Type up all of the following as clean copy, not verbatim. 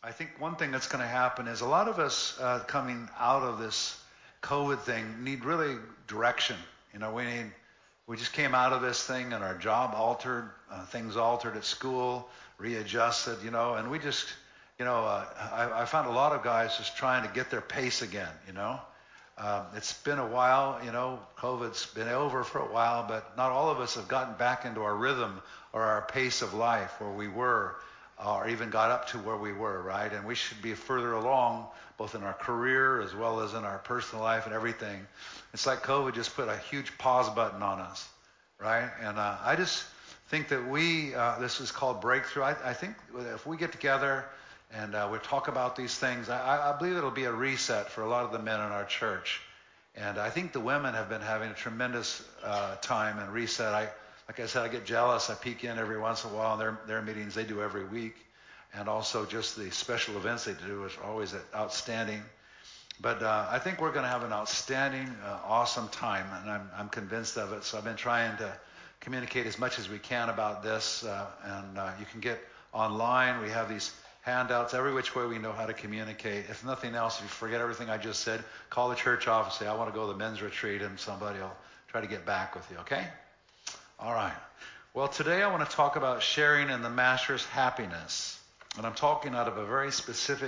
I think one thing that's going to happen is a lot of us coming out of this COVID thing need really direction. We just came out of this thing and our job altered, things altered at school, readjusted, and we just, I found a lot of guys just trying to get their pace again, It's been a while, COVID's been over for a while, but not all of us have gotten back into our rhythm or our pace of life where we were, or even got up to where we were, right? And we should be further along, both in our career as well as in our personal life and everything. It's like COVID just put a huge pause button on us, right? And I just think that this is called breakthrough. I think if we get together and we talk about these things, I believe it'll be a reset for a lot of the men in our church. And I think the women have been having a tremendous time and reset. Like I said, I get jealous. I peek in every once in a while on their meetings they do every week. And also just the special events they do is always outstanding. But I think we're going to have an outstanding, awesome time. And I'm convinced of it. So I've been trying to communicate as much as we can about this. And you can get online. We have these handouts every which way we know how to communicate. If nothing else, if you forget everything I just said, call the church office, say, I want to go to the men's retreat, and somebody will try to get back with you, okay? All right. Well, today I want to talk about sharing in the Master's happiness. And I'm talking out of a very specific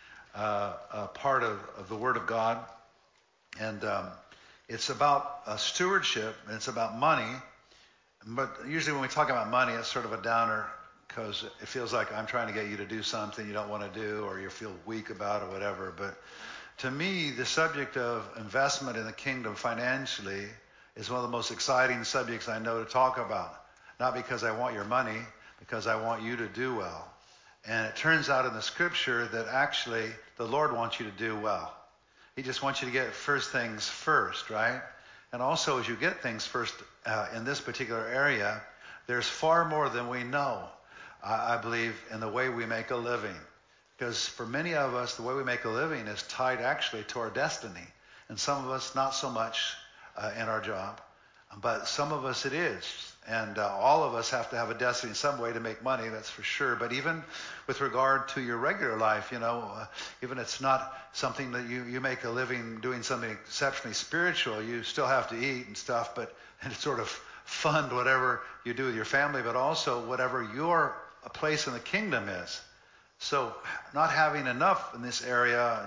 part of the Word of God. And it's about stewardship, and it's about money. But usually when we talk about money, it's sort of a downer because it feels like I'm trying to get you to do something you don't want to do or you feel weak about or whatever. But to me, the subject of investment in the kingdom financially is one of the most exciting subjects I know to talk about. Not because I want your money, because I want you to do well. And it turns out in the scripture that actually the Lord wants you to do well. He just wants you to get first things first, right? And also as you get things first in this particular area, there's far more than we know, I believe, in the way we make a living. Because for many of us, the way we make a living is tied actually to our destiny. And some of us, not so much in our job. But some of us it is. And all of us have to have a destiny in some way to make money, that's for sure. But even with regard to your regular life, even it's not something that you make a living doing something exceptionally spiritual, you still have to eat and stuff, and sort of fund whatever you do with your family, but also whatever your place in the kingdom is. So not having enough in this area,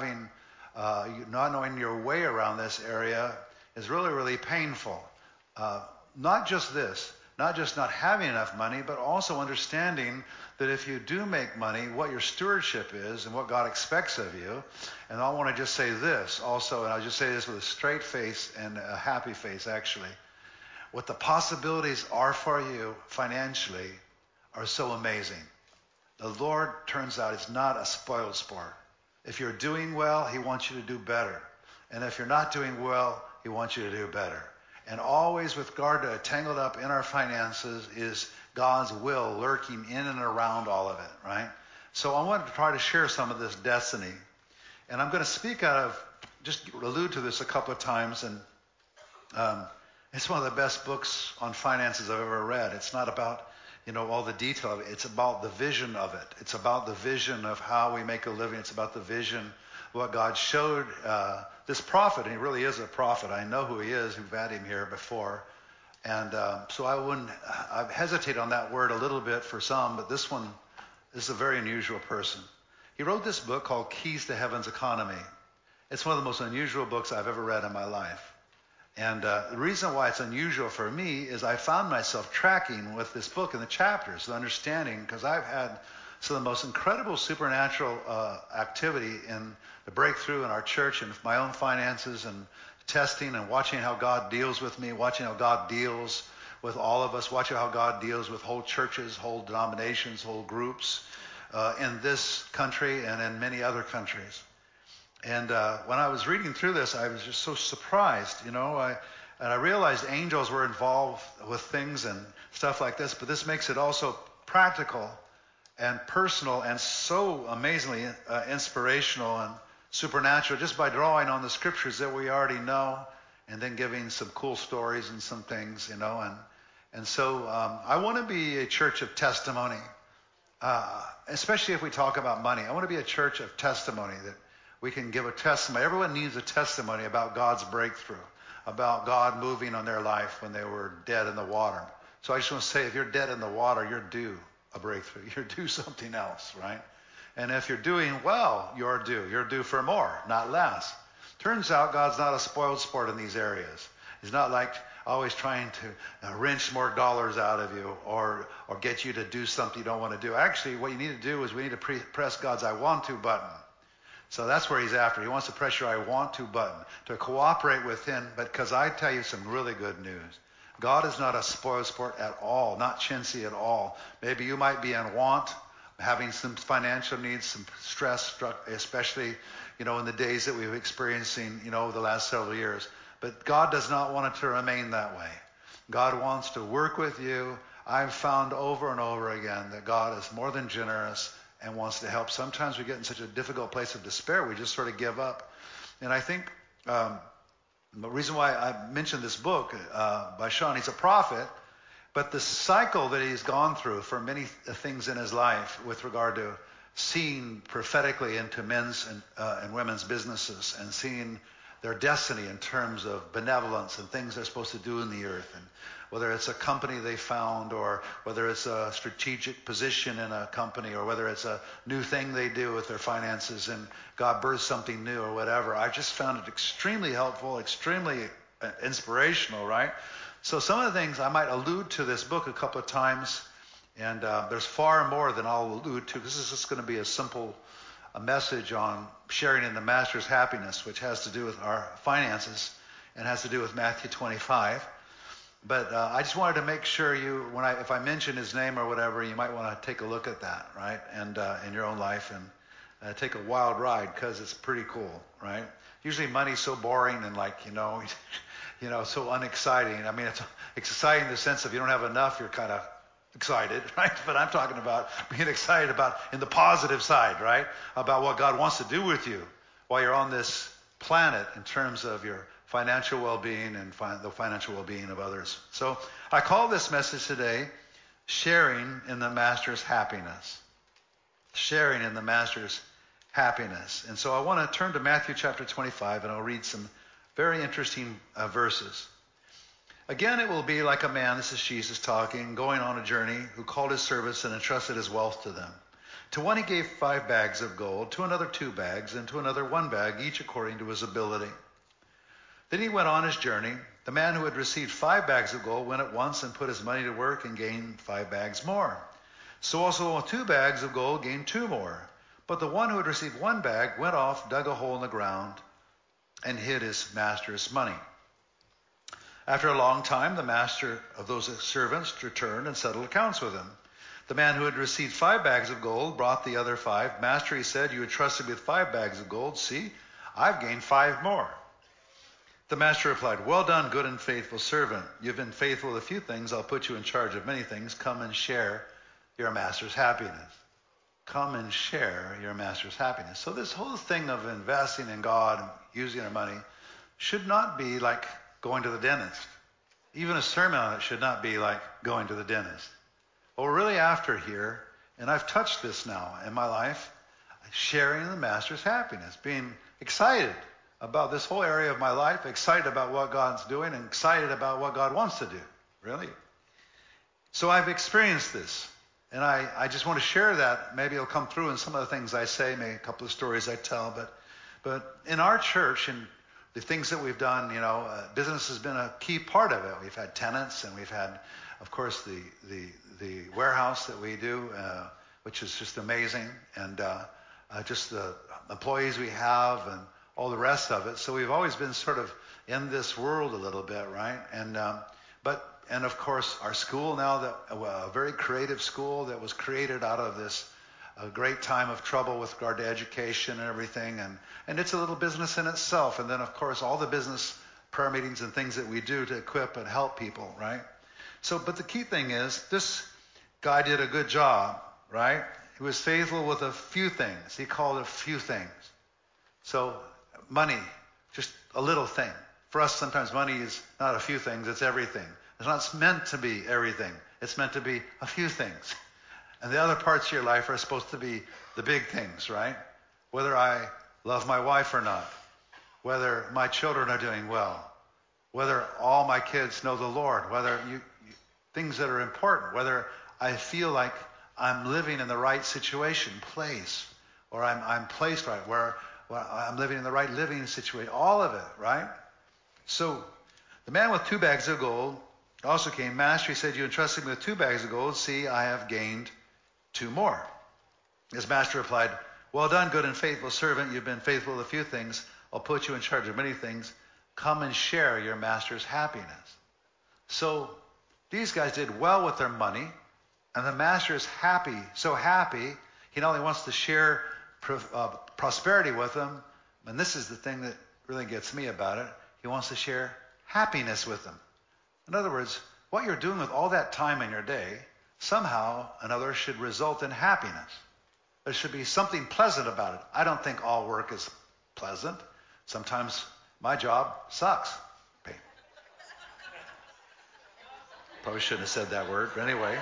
not knowing your way around this area is really, really painful. Not just this, not just not having enough money, but also understanding that if you do make money, what your stewardship is and what God expects of you. And I want to just say this also, and I'll just say this with a straight face and a happy face actually. What the possibilities are for you financially are so amazing. The Lord, turns out, is not a spoiled sport. If you're doing well, He wants you to do better. And if you're not doing well, He wants you to do better. And always with regard to tangled up in our finances is God's will lurking in and around all of it, right? So I wanted to try to share some of this destiny. And I'm going to speak out of, just allude to this a couple of times. And it's one of the best books on finances I've ever read. It's not about, all the detail of it. It's about the vision of it. It's about the vision of how we make a living. It's about the vision what God showed this prophet, and he really is a prophet. I know who he is, who've had him here before. And so I hesitate on that word a little bit for some, but this is a very unusual person. He wrote this book called Keys to Heaven's Economy. It's one of the most unusual books I've ever read in my life. And the reason why it's unusual for me is I found myself tracking with this book in the chapters, the understanding, because I've had some of the most incredible supernatural activity in the breakthrough in our church and my own finances and testing and watching how God deals with me, watching how God deals with all of us, watching how God deals with whole churches, whole denominations, whole groups in this country and in many other countries. And when I was reading through this, I was just so surprised, and I realized angels were involved with things and stuff like this, but this makes it also practical and personal and so amazingly inspirational and supernatural just by drawing on the scriptures that we already know and then giving some cool stories and some things, And so I want to be a church of testimony. especially if we talk about money. I want to be a church of testimony, that we can give a testimony. Everyone needs a testimony about God's breakthrough, about God moving on their life when they were dead in the water. So I just want to say, if you're dead in the water, you're due a breakthrough. You're due something else, right? And if you're doing well, you're due. You're due for more, not less. Turns out God's not a spoiled sport in these areas. He's not like always trying to wrench more dollars out of you or get you to do something you don't want to do. Actually, what you need to do is we need to press God's I want to button. So that's where he's after. He wants to press your I want to button, to cooperate with him. But because I tell you some really good news. God is not a spoiled sport at all, not chintzy at all. Maybe you might be in want, having some financial needs, some stress, especially, in the days that we've been experiencing, the last several years. But God does not want it to remain that way. God wants to work with you. I've found over and over again that God is more than generous and wants to help. Sometimes we get in such a difficult place of despair, we just sort of give up. And I think the reason why I mentioned this book by Sean, he's a prophet, but the cycle that he's gone through for many things in his life with regard to seeing prophetically into men's and women's businesses and seeing their destiny in terms of benevolence and things they're supposed to do in the earth, and whether it's a company they found or whether it's a strategic position in a company or whether it's a new thing they do with their finances and God births something new or whatever. I just found it extremely helpful, extremely inspirational, right? So some of the things I might allude to this book a couple of times, and there's far more than I'll allude to. This is just going to be a message on sharing in the Master's happiness, which has to do with our finances and has to do with Matthew 25. But I just wanted to make sure if I mention his name or whatever, you might want to take a look at that, right? And in your own life and take a wild ride, because it's pretty cool, right? Usually money's so boring and so unexciting. I mean, it's exciting in the sense of you don't have enough, you're kind of excited, right? But I'm talking about being excited about in the positive side, right? About what God wants to do with you while you're on this planet in terms of your financial well-being and the financial well-being of others. So I call this message today, Sharing in the Master's Happiness. Sharing in the Master's Happiness. And so I want to turn to Matthew chapter 25, and I'll read some very interesting verses. Again, it will be like a man, this is Jesus talking, going on a journey, who called his servants and entrusted his wealth to them. To one he gave 5 bags of gold, to another 2 bags, and to another 1 bag, each according to his ability. Then he went on his journey. The man who had received 5 bags of gold went at once and put his money to work and gained 5 bags more. So also 2 bags of gold gained 2 more. But the one who had received 1 bag went off, dug a hole in the ground, and hid his master's money. After a long time, the master of those servants returned and settled accounts with him. The man who had received 5 bags of gold brought the other 5. Master, he said, you entrusted me with 5 bags of gold. See, I've gained 5 more. The master replied, well done, good and faithful servant. You've been faithful with a few things. I'll put you in charge of many things. Come and share your master's happiness. Come and share your master's happiness. So this whole thing of investing in God and using our money should not be like going to the dentist. Even a sermon on it should not be like going to the dentist. What we're really after here, and I've touched this now in my life, sharing the Master's happiness, being excited about this whole area of my life, excited about what God's doing, and excited about what God wants to do, really. So I've experienced this, and I just want to share that. Maybe it'll come through in some of the things I say, maybe a couple of stories I tell, but in our church and the things that we've done, business has been a key part of it. We've had tenants, and we've had, of course, the warehouse that we do, which is just amazing, and just the employees we have and all the rest of it. So we've always been sort of in this world a little bit, right? And of course, our school now, a very creative school that was created out of this a great time of trouble with regard to education and everything, and it's a little business in itself. And then, of course, all the business prayer meetings and things that we do to equip and help people, right? So, but the key thing is, this guy did a good job, right? He was faithful with a few things. He called it a few things. So, money, just a little thing. For us, sometimes money is not a few things, it's everything. It's not meant to be everything. It's meant to be a few things. And the other parts of your life are supposed to be the big things, right? Whether I love my wife or not, whether my children are doing well, whether all my kids know the Lord, whether things that are important, whether I feel like I'm living in the right situation, place, or I'm placed right, where I'm living in the right living situation, all of it, right? So the man with 2 bags of gold also came. Master, he said, you entrusted me with 2 bags of gold. See, I have gained 2 more. His master replied, well done, good and faithful servant. You've been faithful with a few things. I'll put you in charge of many things. Come and share your master's happiness. So these guys did well with their money, and the master is happy, so happy, he not only wants to share prosperity with them, and this is the thing that really gets me about it, he wants to share happiness with them. In other words, what you're doing with all that time in your day, somehow another should result in happiness. There should be something pleasant about it. I don't think all work is pleasant. Sometimes my job sucks. Probably shouldn't have said that word, but anyway.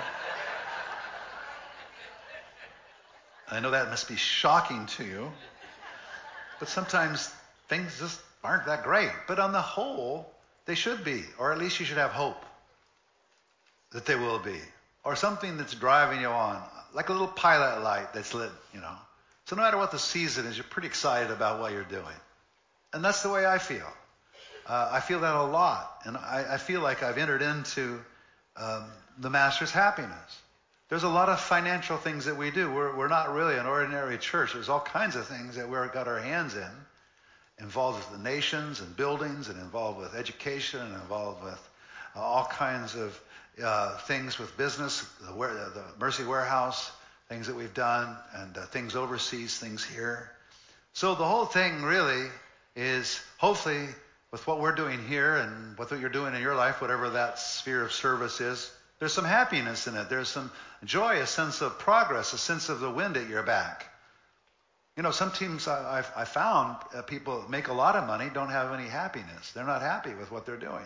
I know that must be shocking to you, but sometimes things just aren't that great. But on the whole, they should be, or at least you should have hope that they will be, or something that's driving you on, like a little pilot light that's lit, So no matter what the season is, you're pretty excited about what you're doing. And that's the way I feel. I feel that a lot, and I feel like I've entered into the Master's happiness. There's a lot of financial things that we do. We're not really an ordinary church. There's all kinds of things that we've got our hands in, involved with the nations and buildings, and involved with education, and involved with all kinds of things with business, the Mercy Warehouse, things that we've done, and things overseas, things here. So the whole thing really is, hopefully, with what we're doing here and with what you're doing in your life, whatever that sphere of service is, there's some happiness in it. There's some joy, a sense of progress, a sense of the wind at your back. Some teams I found people make a lot of money, don't have any happiness. They're not happy with what they're doing.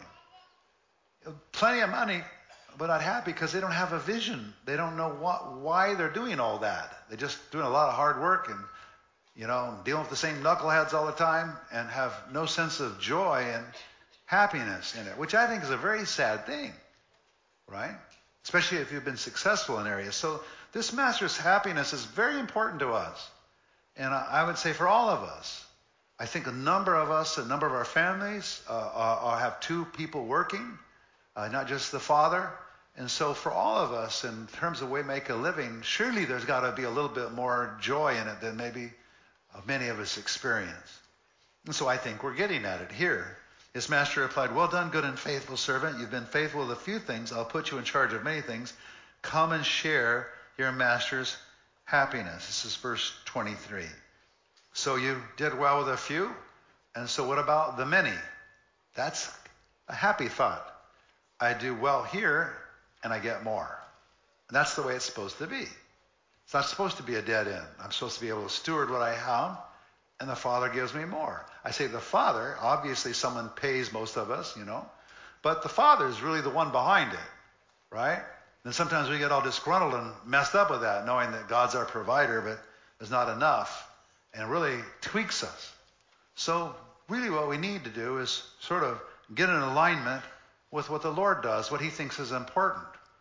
Plenty of money, but not happy because they don't have a vision. They don't know why they're doing all that. They're just doing a lot of hard work and, dealing with the same knuckleheads all the time and have no sense of joy and happiness in it, which I think is a very sad thing, right? Especially if you've been successful in areas. So this Master's happiness is very important to us. And I would say for all of us, I think a number of us, a number of our families have 2 people working, not just the father. And so for all of us, in terms of way make a living, surely there's got to be a little bit more joy in it than maybe many of us experience. And so I think we're getting at it here. His master replied, well done, good and faithful servant. You've been faithful with a few things. I'll put you in charge of many things. Come and share your master's happiness. This is verse 23. So you did well with a few, and so what about the many? That's a happy thought. I do well here, and I get more. And that's the way it's supposed to be. It's not supposed to be a dead end. I'm supposed to be able to steward what I have, and the Father gives me more. I say the Father, obviously someone pays most of us, but the Father is really the one behind it, right? And sometimes we get all disgruntled and messed up with that, knowing that God's our provider, but there's not enough, and it really tweaks us. So really what we need to do is sort of get in alignment with what the Lord does, what he thinks is important.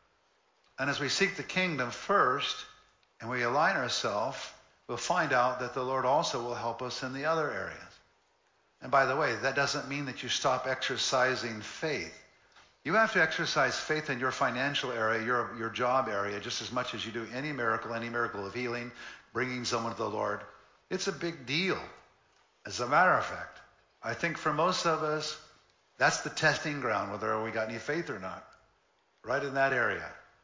And as we seek the kingdom first, and we align ourselves, we'll find out that the Lord also will help us in the other areas. And by the way, that doesn't mean that you stop exercising faith. You have to exercise faith in your financial area, your job area, just as much as you do any miracle of healing, bringing someone to the Lord. It's a big deal. As a matter of fact, I think for most of us, that's the testing ground, whether we got any faith or not. Right in that area.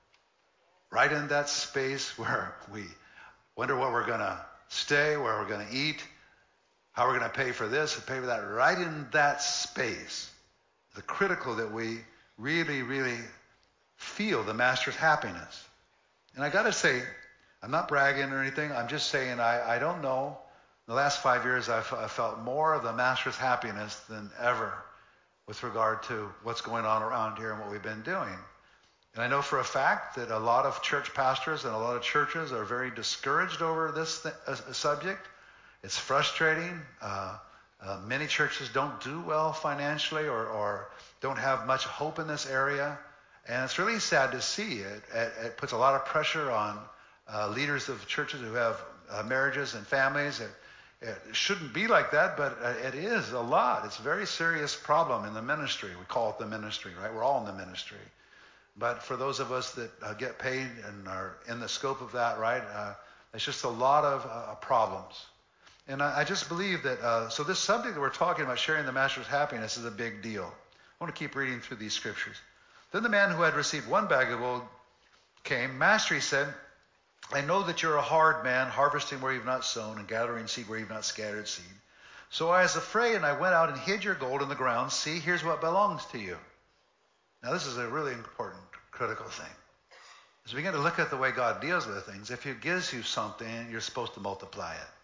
Right in that space where we wonder where we're going to stay, where we're going to eat, how we're going to pay for this and pay for that. Right in that space, the critical that we really, really feel the Master's happiness. And I got to say, I'm not bragging or anything. I'm just saying I don't know. In the last 5 years, I've felt more of the Master's happiness than ever with regard to what's going on around here and what we've been doing. And I know for a fact that a lot of church pastors and a lot of churches are very discouraged over this subject. It's frustrating. Many churches don't do well financially or don't have much hope in this area. And it's really sad to see. It puts a lot of pressure on leaders of churches who have marriages and families. It shouldn't be like that, but it is a lot. It's a very serious problem in the ministry. We call it the ministry, right? We're all in the ministry. But for those of us that get paid and are in the scope of that, right, it's just a lot of problems. And I just believe that, so this subject that we're talking about, sharing the master's happiness, is a big deal. I want to keep reading through these scriptures. Then the man who had received 1 bag of gold came. Master, he said, I know that you're a hard man, harvesting where you've not sown and gathering seed where you've not scattered seed. So I was afraid, and I went out and hid your gold in the ground. See, here's what belongs to you. Now, this is a really important, critical thing. As we begin to look at the way God deals with things, if he gives you something, you're supposed to multiply it.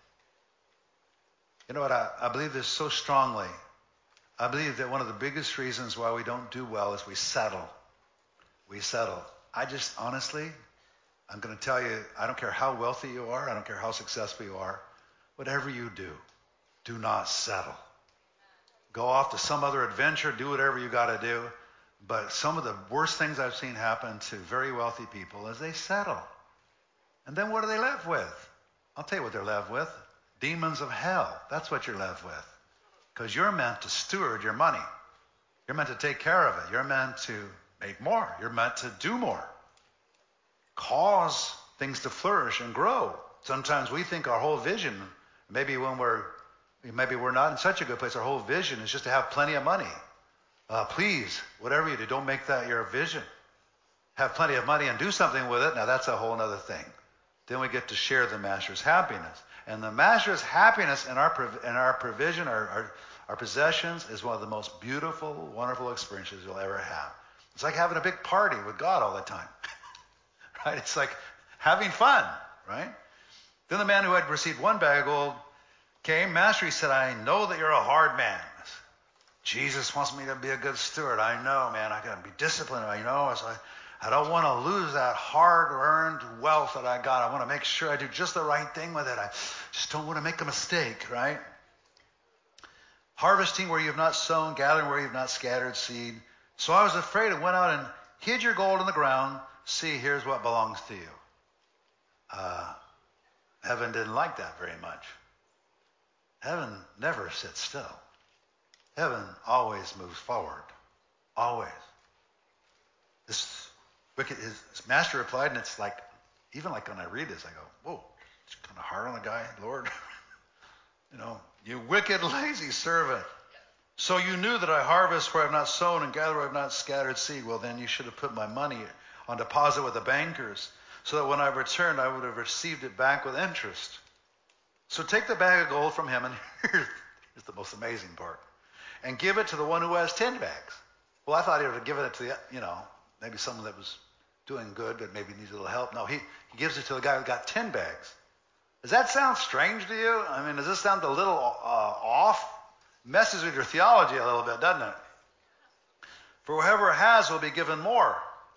You know what? I believe this so strongly. I believe that one of the biggest reasons why we don't do well is we settle. We settle. Honestly, I'm going to tell you, I don't care how wealthy you are. I don't care how successful you are. Whatever you do not settle. Go off to some other adventure. Do whatever you got to do. But some of the worst things I've seen happen to very wealthy people is they settle. And then what are they left with? I'll tell you what they're left with. Demons of hell. That's what you're left with. Because you're meant to steward your money. You're meant to take care of it. You're meant to make more. You're meant to do more. Cause things to flourish and grow. Sometimes we think our whole vision, maybe we're not in such a good place, our whole vision is just to have plenty of money. Please, whatever you do, don't make that your vision. Have plenty of money and do something with it. Now that's a whole other thing. Then we get to share the master's happiness. And the master's happiness in our provision, our possessions, is one of the most beautiful, wonderful experiences you'll ever have. It's like having a big party with God all the time. Right? It's like having fun, right? Then the man who had received 1 bag of gold came. Master, he said, I know that you're a hard man. Jesus wants me to be a good steward. I know, man. I got to be disciplined. I know. I don't want to lose that hard-earned wealth that I got. I want to make sure I do just the right thing with it. I just don't want to make a mistake, right? Harvesting where you've not sown, gathering where you've not scattered seed. So I was afraid and went out and hid your gold in the ground. See, here's what belongs to you. Heaven didn't like that very much. Heaven never sits still. Heaven always moves forward. Always. His master replied, and it's like, even like when I read this, I go, whoa, it's kind of hard on the guy, Lord. You wicked, lazy servant. So you knew that I harvest where I have not sown and gather where I have not scattered seed. Well, then you should have put my money on deposit with the bankers, so that when I returned, I would have received it back with interest. So take the bag of gold from him, and here's the most amazing part, and give it to the one who has 10 bags. Well, I thought he would have given it to maybe someone that was doing good but maybe needs a little help. No, he gives it to the guy who got 10 bags. Does that sound strange to you? I mean, does this sound a little off? Messes with your theology a little bit, doesn't it? For whoever has will be given more.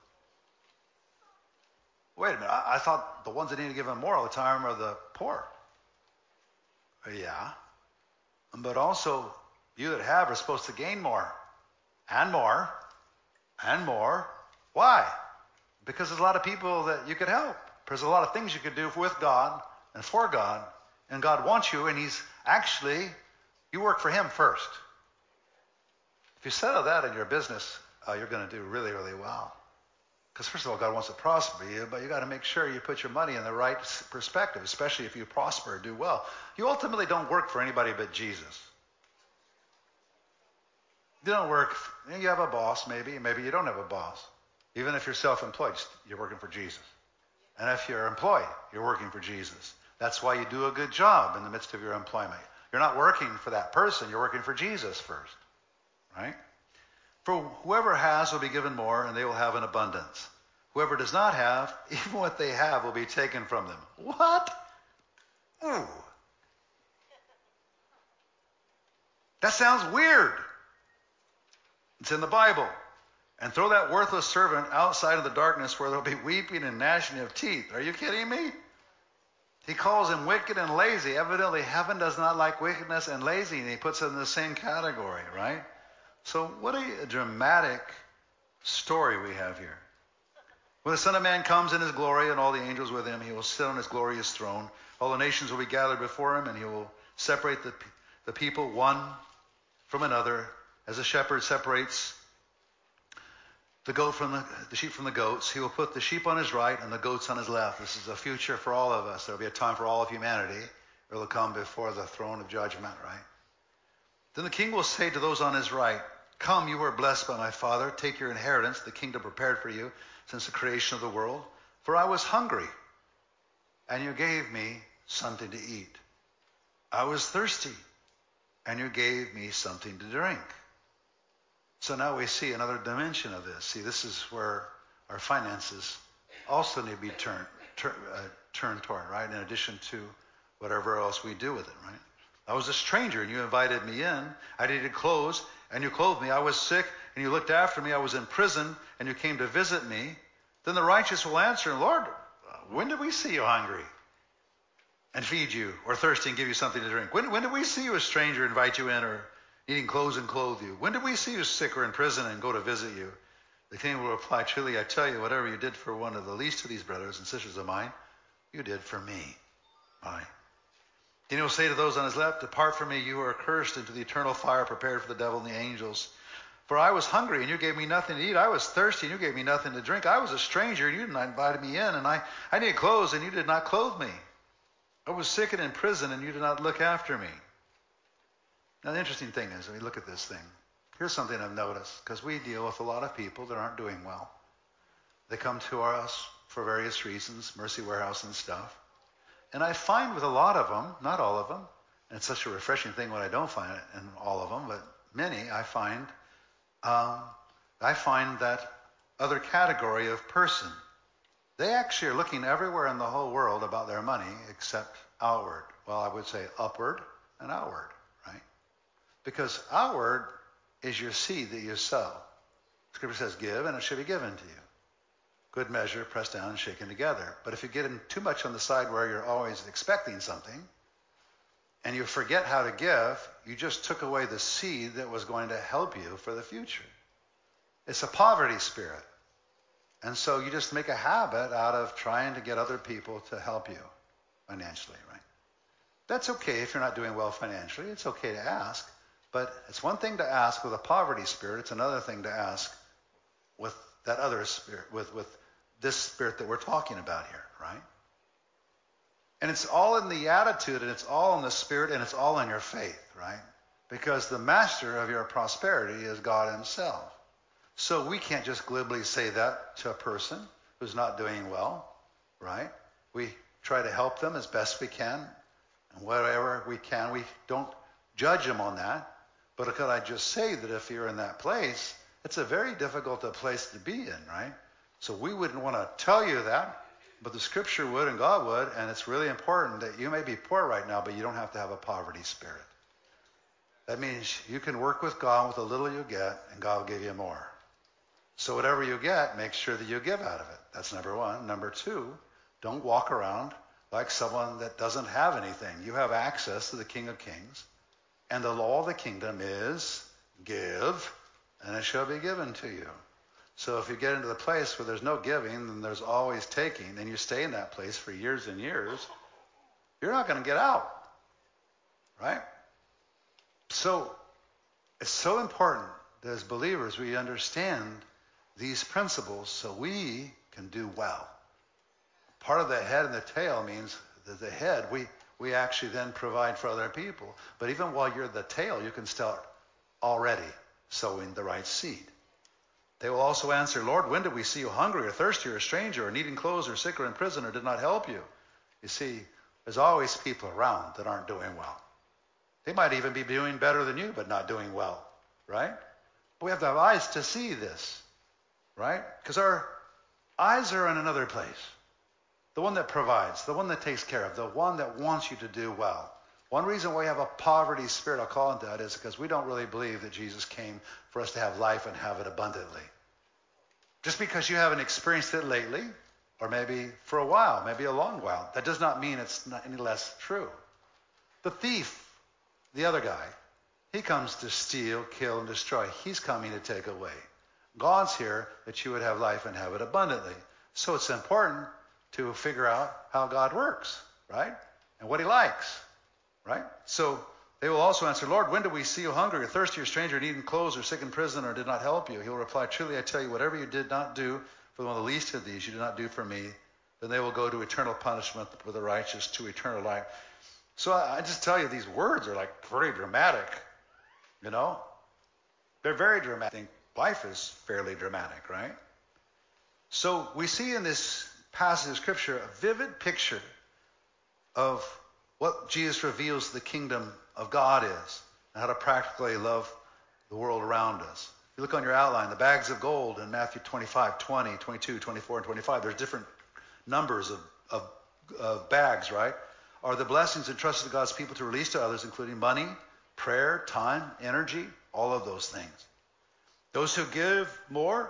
Wait a minute, I thought the ones that need to give him more all the time are the poor. Yeah. But also, you that have are supposed to gain more. And more. And more. Why? Because there's a lot of people that you could help. There's a lot of things you could do with God and for God. And God wants you, and he's actually, you work for him first. If you settle that in your business, you're going to do really, really well. Because first of all, God wants to prosper you, but you got to make sure you put your money in the right perspective, especially if you prosper or do well. You ultimately don't work for anybody but Jesus. You don't work, you have a boss maybe you don't have a boss. Even if you're self-employed, you're working for Jesus. And if you're employed, you're working for Jesus. That's why you do a good job in the midst of your employment. You're not working for that person, you're working for Jesus first. Right? For whoever has will be given more, and they will have an abundance. Whoever does not have, even what they have will be taken from them. What? Ooh. That sounds weird. It's in the Bible. and throw that worthless servant outside of the darkness where there'll be weeping and gnashing of teeth. Are you kidding me? He calls him wicked and lazy. Evidently, heaven does not like wickedness and lazy, and he puts it in the same category, right? So what a dramatic story we have here. When the Son of Man comes in his glory and all the angels with him, he will sit on his glorious throne. All the nations will be gathered before him, and he will separate the people one from another, as a shepherd separates the sheep from the goats. He will put the sheep on his right and the goats on his left. This is a future for all of us. There will be a time for all of humanity. It will come before the throne of judgment, right? Then the king will say to those on his right, "Come, you are blessed by my Father. Take your inheritance, the kingdom prepared for you since the creation of the world. For I was hungry, and you gave me something to eat. I was thirsty, and you gave me something to drink." So now we see another dimension of this. See, this is where our finances also need to be turned toward, right? In addition to whatever else we do with it, right? I was a stranger, and you invited me in. I needed clothes, and you clothed me. I was sick, and you looked after me. I was in prison, and you came to visit me. Then the righteous will answer, "Lord, when did we see you hungry and feed you, or thirsty and give you something to drink? When did we see you a stranger, invite you in, or needing clothes and clothe you? When did we see you sick or in prison and go to visit you?" The king will reply, "Truly I tell you, whatever you did for one of the least of these brothers and sisters of mine, you did for me." Aye. Then he will say to those on his left, "Depart from me, you are cursed, into the eternal fire prepared for the devil and the angels. For I was hungry, and you gave me nothing to eat. I was thirsty, and you gave me nothing to drink. I was a stranger, and you did not invite me in. And I needed clothes, and you did not clothe me. I was sick and in prison, and you did not look after me." Now, the interesting thing is, when we look at this thing, here's something I've noticed, because we deal with a lot of people that aren't doing well. They come to us for various reasons, Mercy Warehouse and stuff. And I find with a lot of them, not all of them, and it's such a refreshing thing when I don't find it in all of them, but many, I find that other category of person. They actually are looking everywhere in the whole world about their money except outward. Well, I would say upward and outward, right? Because outward is your seed that you sow. Scripture says, "Give, and it shall be given to you. Good measure, pressed down and shaken together." But if you get in too much on the side where you're always expecting something, and you forget how to give, you just took away the seed that was going to help you for the future. It's a poverty spirit. And so you just make a habit out of trying to get other people to help you financially, right? That's okay if you're not doing well financially. It's okay to ask. But it's one thing to ask with a poverty spirit. It's another thing to ask with that other spirit, with this spirit that we're talking about here, right? And it's all in the attitude, and it's all in the spirit, and it's all in your faith, right? Because the master of your prosperity is God himself. So we can't just glibly say that to a person who's not doing well, right? We try to help them as best we can, and whatever we can. We don't judge them on that. But could I just say that if you're in that place, it's a very difficult place to be in, right? So we wouldn't want to tell you that, but the Scripture would and God would, and it's really important that you may be poor right now, but you don't have to have a poverty spirit. That means you can work with God with the little you get, and God will give you more. So whatever you get, make sure that you give out of it. That's number one. Number two, don't walk around like someone that doesn't have anything. You have access to the King of Kings, and the law of the kingdom is give, and it shall be given to you. So if you get into the place where there's no giving, then there's always taking, and you stay in that place for years and years, you're not going to get out, right? So it's so important that as believers we understand these principles so we can do well. Part of the head and the tail means that the head, we actually then provide for other people. But even while you're the tail, you can start already sowing the right seed. They will also answer, "Lord, when did we see you hungry or thirsty or a stranger or needing clothes or sick or in prison or did not help you?" You see, there's always people around that aren't doing well. They might even be doing better than you, but not doing well, right? But we have to have eyes to see this, right? Because our eyes are in another place. The one that provides, the one that takes care of, the one that wants you to do well. One reason why we have a poverty spirit, I'll call it that, is because we don't really believe that Jesus came for us to have life and have it abundantly. Just because you haven't experienced it lately, or maybe for a while, maybe a long while, that does not mean it's not any less true. The thief, the other guy, he comes to steal, kill, and destroy. He's coming to take away. God's here that you would have life and have it abundantly. So it's important to figure out how God works, right? And what he likes, right? So they will also answer, Lord, when did we see you hungry or thirsty or stranger, needing clothes or sick in prison, or did not help you? He will reply, truly I tell you, whatever you did not do for one of the least of these, you did not do for me. Then they will go to eternal punishment, for the righteous to eternal life. So I just tell you, these words are like pretty dramatic, you know? They're very dramatic. I think life is fairly dramatic, right? So we see in this passage of Scripture a vivid picture of what Jesus reveals the kingdom of God is, and how to practically love the world around us. If you look on your outline, the bags of gold in Matthew 25, 20, 22, 24, and 25, there's different numbers of bags, right? Are the blessings entrusted to God's people to release to others, including money, prayer, time, energy, all of those things. Those who give more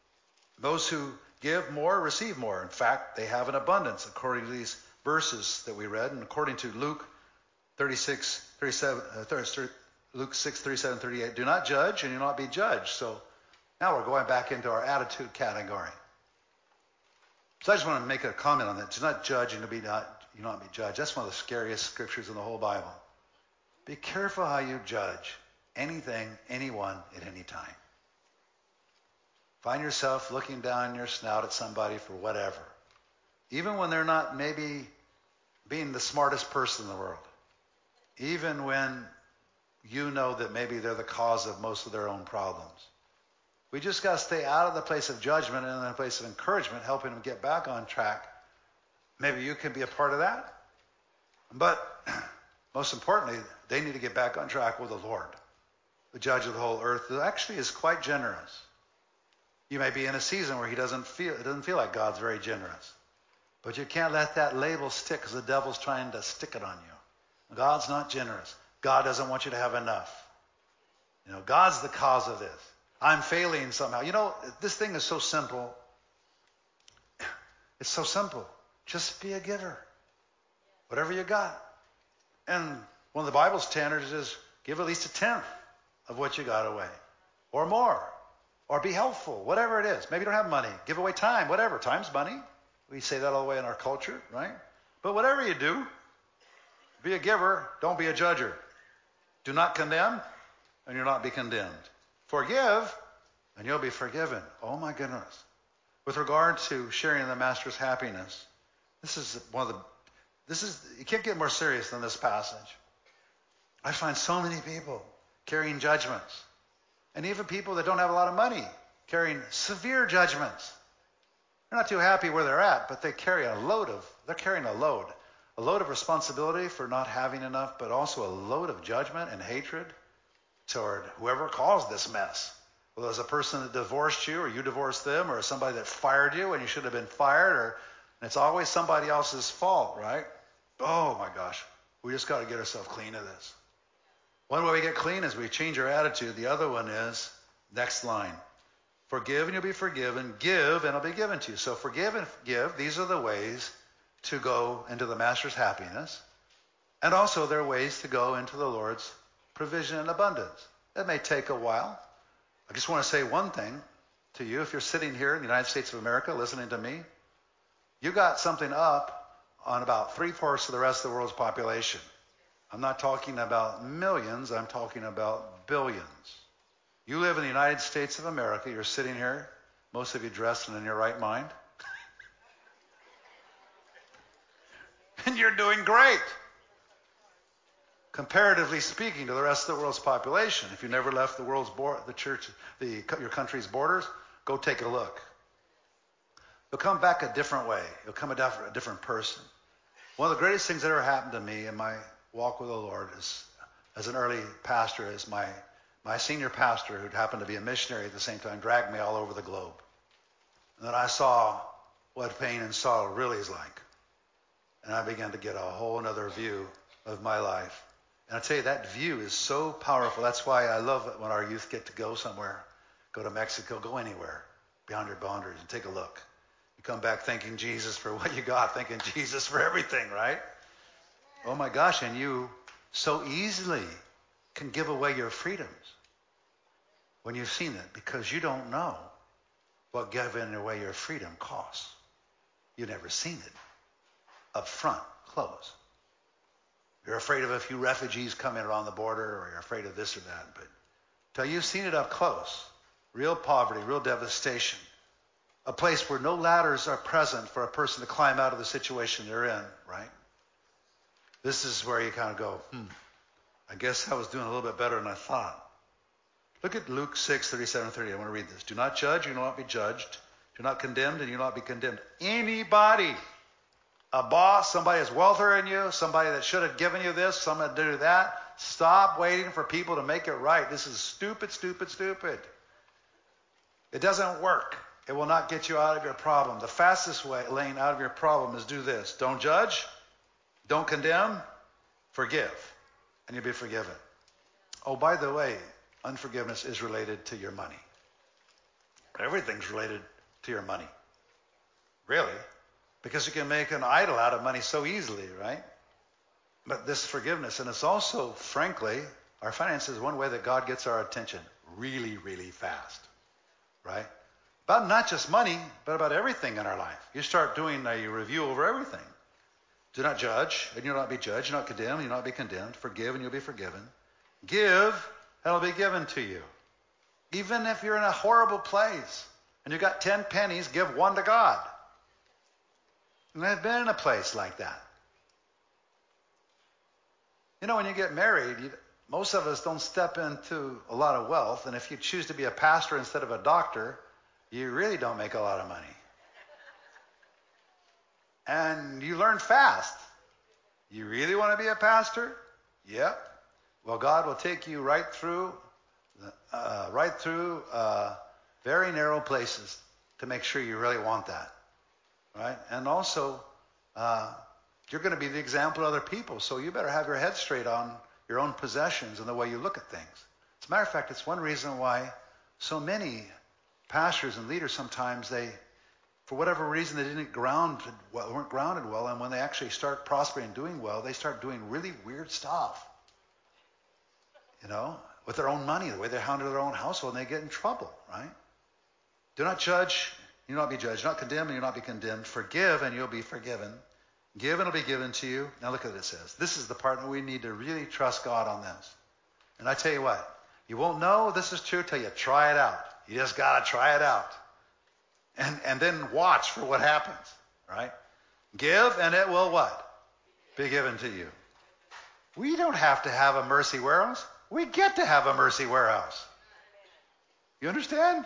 receive more. In fact, they have an abundance, according to these verses that we read, and according to Luke 6, 37, 38. Do not judge, and you'll not be judged. So now we're going back into our attitude category. So I just want to make a comment on that. Do not judge, and you'll not be judged. That's one of the scariest scriptures in the whole Bible. Be careful how you judge anything, anyone, at any time. Find yourself looking down your snout at somebody for whatever. Even when they're not maybe being the smartest person in the world. Even when you know that maybe they're the cause of most of their own problems. We just got to stay out of the place of judgment and in the place of encouragement, helping them get back on track. Maybe you can be a part of that. But most importantly, they need to get back on track with the Lord, the judge of the whole earth, who actually is quite generous. You may be in a season where it doesn't feel like God's very generous. But you can't let that label stick, because the devil's trying to stick it on you. God's not generous. God doesn't want you to have enough. You know, God's the cause of this. I'm failing somehow. You know, this thing is so simple. It's so simple. Just be a giver. Whatever you got. And one of the Bible's standards is give at least a tenth of what you got away. Or more. Or be helpful. Whatever it is. Maybe you don't have money. Give away time. Whatever. Time's money. We say that all the way in our culture, right? But whatever you do, be a giver. Don't be a judger. Do not condemn, and you'll not be condemned. Forgive, and you'll be forgiven. Oh my goodness. With regard to sharing the Master's happiness, you can't get more serious than this passage. I find so many people carrying judgments, and even people that don't have a lot of money carrying severe judgments. They're not too happy where they're at, but they're carrying a load of responsibility for not having enough, but also a load of judgment and hatred toward whoever caused this mess. Whether it's a person that divorced you, or you divorced them, or somebody that fired you and you should have been fired, and it's always somebody else's fault, right? Oh my gosh, we just got to get ourselves clean of this. One way we get clean is we change our attitude. The other one is, next line, forgive and you'll be forgiven, give and it'll be given to you. So forgive and give, these are the ways to go into the Master's happiness. And also there are ways to go into the Lord's provision and abundance. It may take a while. I just want to say one thing to you. If you're sitting here in the United States of America listening to me, you got something up on about 3/4 of the rest of the world's population. I'm not talking about millions. I'm talking about billions. You live in the United States of America. You're sitting here, most of you dressed and in your right mind. And you're doing great. Comparatively speaking to the rest of the world's population. If you never left the world's your country's borders, go take a look. You'll come back a different way. You'll come a different person. One of the greatest things that ever happened to me in my walk with the Lord is, as an early pastor, is my senior pastor, who'd happened to be a missionary at the same time, dragged me all over the globe. And then I saw what pain and sorrow really is like. And I began to get a whole other view of my life. And I tell you, that view is so powerful. That's why I love it when our youth get to go somewhere, go to Mexico, go anywhere. beyond your boundaries and take a look. You come back thanking Jesus for what you got, thanking Jesus for everything, right? Oh my gosh, and you so easily can give away your freedoms when you've seen it because you don't know what giving away your freedom costs. You've never seen it up front, close. You're afraid of a few refugees coming around the border, or you're afraid of this or that, but till you've seen it up close, real poverty, real devastation, a place where no ladders are present for a person to climb out of the situation they're in, right? This is where you kind of go, I guess I was doing a little bit better than I thought. Look at Luke 6:37-30. I want to read this. Do not judge, you will not be judged. Do not condemn, and you will not be condemned. Anybody, a boss, somebody that's wealthier than you, somebody that should have given you this, somebody to do that, stop waiting for people to make it right. This is stupid, stupid, stupid. It doesn't work. It will not get you out of your problem. The fastest way lane out of your problem is do this. Don't judge. Don't condemn. Forgive. And you'll be forgiven. Oh, by the way, unforgiveness is related to your money. Everything's related to your money. Really. Because you can make an idol out of money so easily, right? But this forgiveness, and it's also, frankly, our finances is one way that God gets our attention really, really fast, right? About not just money, but about everything in our life. You start doing a review over everything. Do not judge, and you'll not be judged. Do not condemn, and you'll not be condemned. Forgive, and you'll be forgiven. Give, and it'll be given to you. Even if you're in a horrible place, and you got 10 pennies, give one to God. And I've been in a place like that. You know, when you get married, most of us don't step into a lot of wealth, and if you choose to be a pastor instead of a doctor, you really don't make a lot of money. And you learn fast. You really want to be a pastor? Yep. Well, God will take you right through very narrow places to make sure you really want that, right? And also, you're going to be the example of other people, so you better have your head straight on your own possessions and the way you look at things. As a matter of fact, it's one reason why so many pastors and leaders sometimes for whatever reason, they weren't grounded well, and when they actually start prospering and doing well, they start doing really weird stuff, with their own money, the way they handle their own household, and they get in trouble, right? Do not judge, you'll not be judged. Do not condemn, and you'll not be condemned. Forgive, and you'll be forgiven. Give, and it'll be given to you. Now look at what it says. This is the part that we need to really trust God on this. And I tell you what, you won't know this is true till you try it out. You just got to try it out. And then watch for what happens, right? Give, and it will what? Be given to you. We don't have to have a mercy warehouse. We get to have a mercy warehouse. You understand?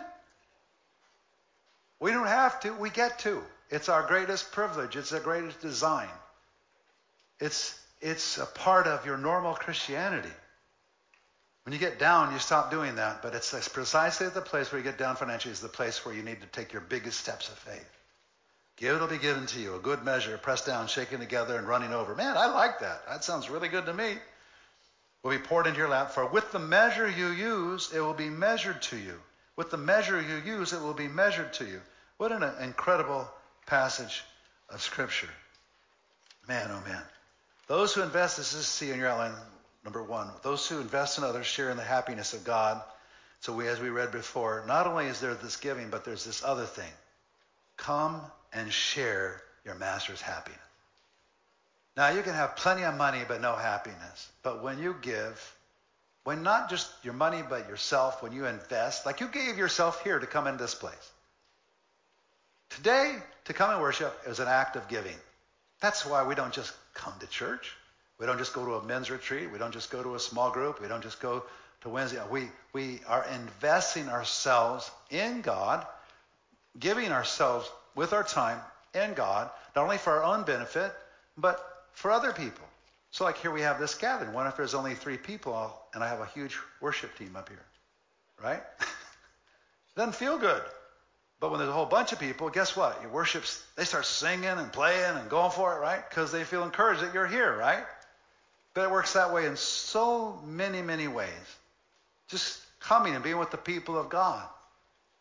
We don't have to. We get to. It's our greatest privilege. It's our greatest design. It's a part of your normal Christianity. When you get down, you stop doing that. But it's precisely the place where you get down financially is the place where you need to take your biggest steps of faith. Give, it'll be given to you. A good measure, pressed down, shaken together, and running over. Man, I like that. That sounds really good to me. Will be poured into your lap. For with the measure you use, it will be measured to you. With the measure you use, it will be measured to you. What an incredible passage of Scripture. Man, oh man. Those who invest, this is C in your outline, number one. Those who invest in others share in the happiness of God. So as we read before, not only is there this giving, but there's this other thing. Come and share your master's happiness. Now, you can have plenty of money, but no happiness. But when you give, when not just your money, but yourself, when you invest, like you gave yourself here to come in this place. Today, to come and worship is an act of giving. That's why we don't just come to church. We don't just go to a men's retreat. We don't just go to a small group. We don't just go to Wednesday. We are investing ourselves in God, giving ourselves with our time in God, not only for our own benefit, but for other people. So like here we have this gathering. What if there's only 3 people and I have a huge worship team up here, right? Doesn't feel good. But when there's a whole bunch of people, guess what? Your worships, they start singing and playing and going for it, right? Because they feel encouraged that you're here, right? But it works that way in so many, many ways. Just coming and being with the people of God.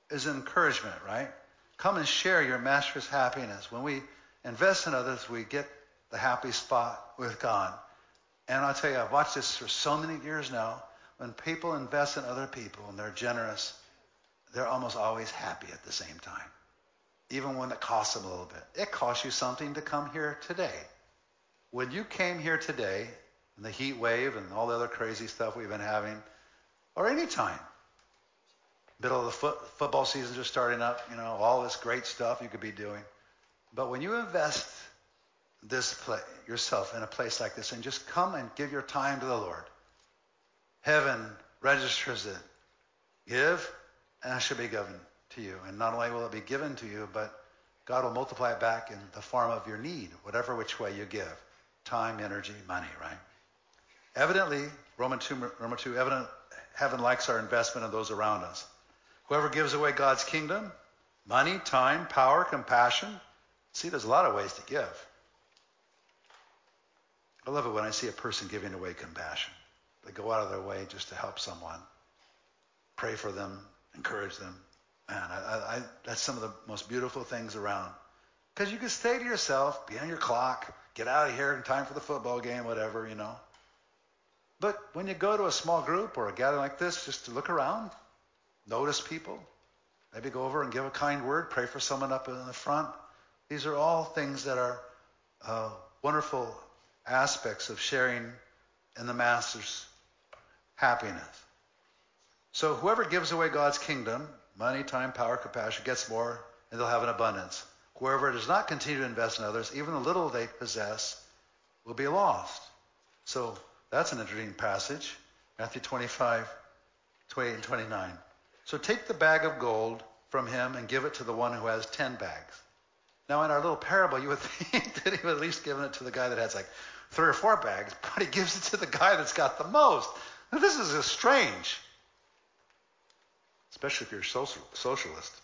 is encouragement, right? Come and share your master's happiness. When we invest in others, we get the happy spot with God. And I'll tell you, I've watched this for so many years now. When people invest in other people and they're generous, they're almost always happy at the same time, even when it costs them a little bit. It costs you something to come here today. When you came here today, in the heat wave and all the other crazy stuff we've been having, or any time, middle of the football season just starting up, all this great stuff you could be doing. But when you invest yourself in a place like this and just come and give your time to the Lord, heaven registers it. Give, and it should be given to you. And not only will it be given to you, but God will multiply it back in the form of your need, whatever which way you give. Time, energy, money, right? Evidently, Romans 2, heaven likes our investment in those around us. Whoever gives away God's kingdom, money, time, power, compassion. See, there's a lot of ways to give. I love it when I see a person giving away compassion. They go out of their way just to help someone, pray for them, encourage them. Man, that's some of the most beautiful things around. Because you can stay to yourself, be on your clock, get out of here in time for the football game, whatever, But when you go to a small group or a gathering like this, just to look around, notice people, maybe go over and give a kind word, pray for someone up in the front. These are all things that are wonderful aspects of sharing in the Master's happiness. So whoever gives away God's kingdom, money, time, power, compassion, gets more, and they'll have an abundance. Whoever does not continue to invest in others, even the little they possess, will be lost. So that's an interesting passage. Matthew 25, 28 and 29. So take the bag of gold from him and give it to the one who has 10 bags. Now in our little parable, you would think that he would at least given it to the guy that has like 3 or 4 bags, but he gives it to the guy that's got the most. Now this is just strange. Especially if you're a socialist.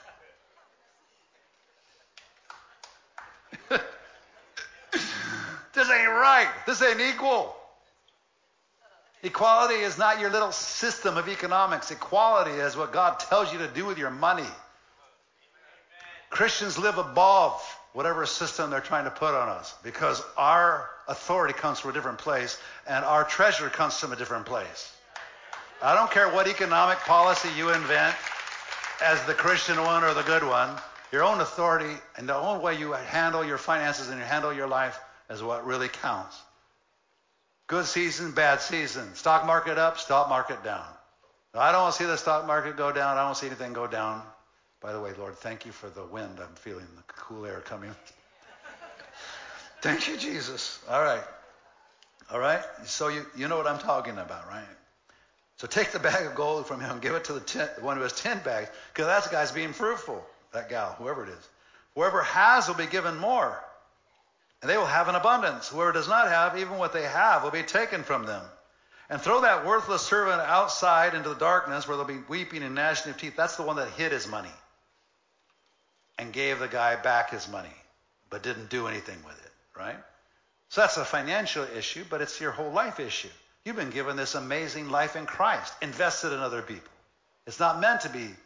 This ain't right. This ain't equal. Equality is not your little system of economics. Equality is what God tells you to do with your money. Christians live above whatever system they're trying to put on us because our authority comes from a different place and our treasure comes from a different place. I don't care what economic policy you invent as the Christian one or the good one. Your own authority and the own way you handle your finances and you handle your life is what really counts. Good season, bad season. Stock market up, stock market down. I don't want to see the stock market go down. I don't want to see anything go down. By the way, Lord, thank you for the wind. I'm feeling the cool air coming. Thank you, Jesus. All right. All right. So you know what I'm talking about, right? So take the bag of gold from him, give it to the one who has 10 bags, because that guy's being fruitful, that gal, whoever it is. Whoever has will be given more, and they will have an abundance. Whoever does not have, even what they have will be taken from them. And throw that worthless servant outside into the darkness where they'll be weeping and gnashing of teeth. That's the one that hid his money and gave the guy back his money, but didn't do anything with it, right? So that's a financial issue, but it's your whole life issue. You've been given this amazing life in Christ, invested in other people. It's not meant to be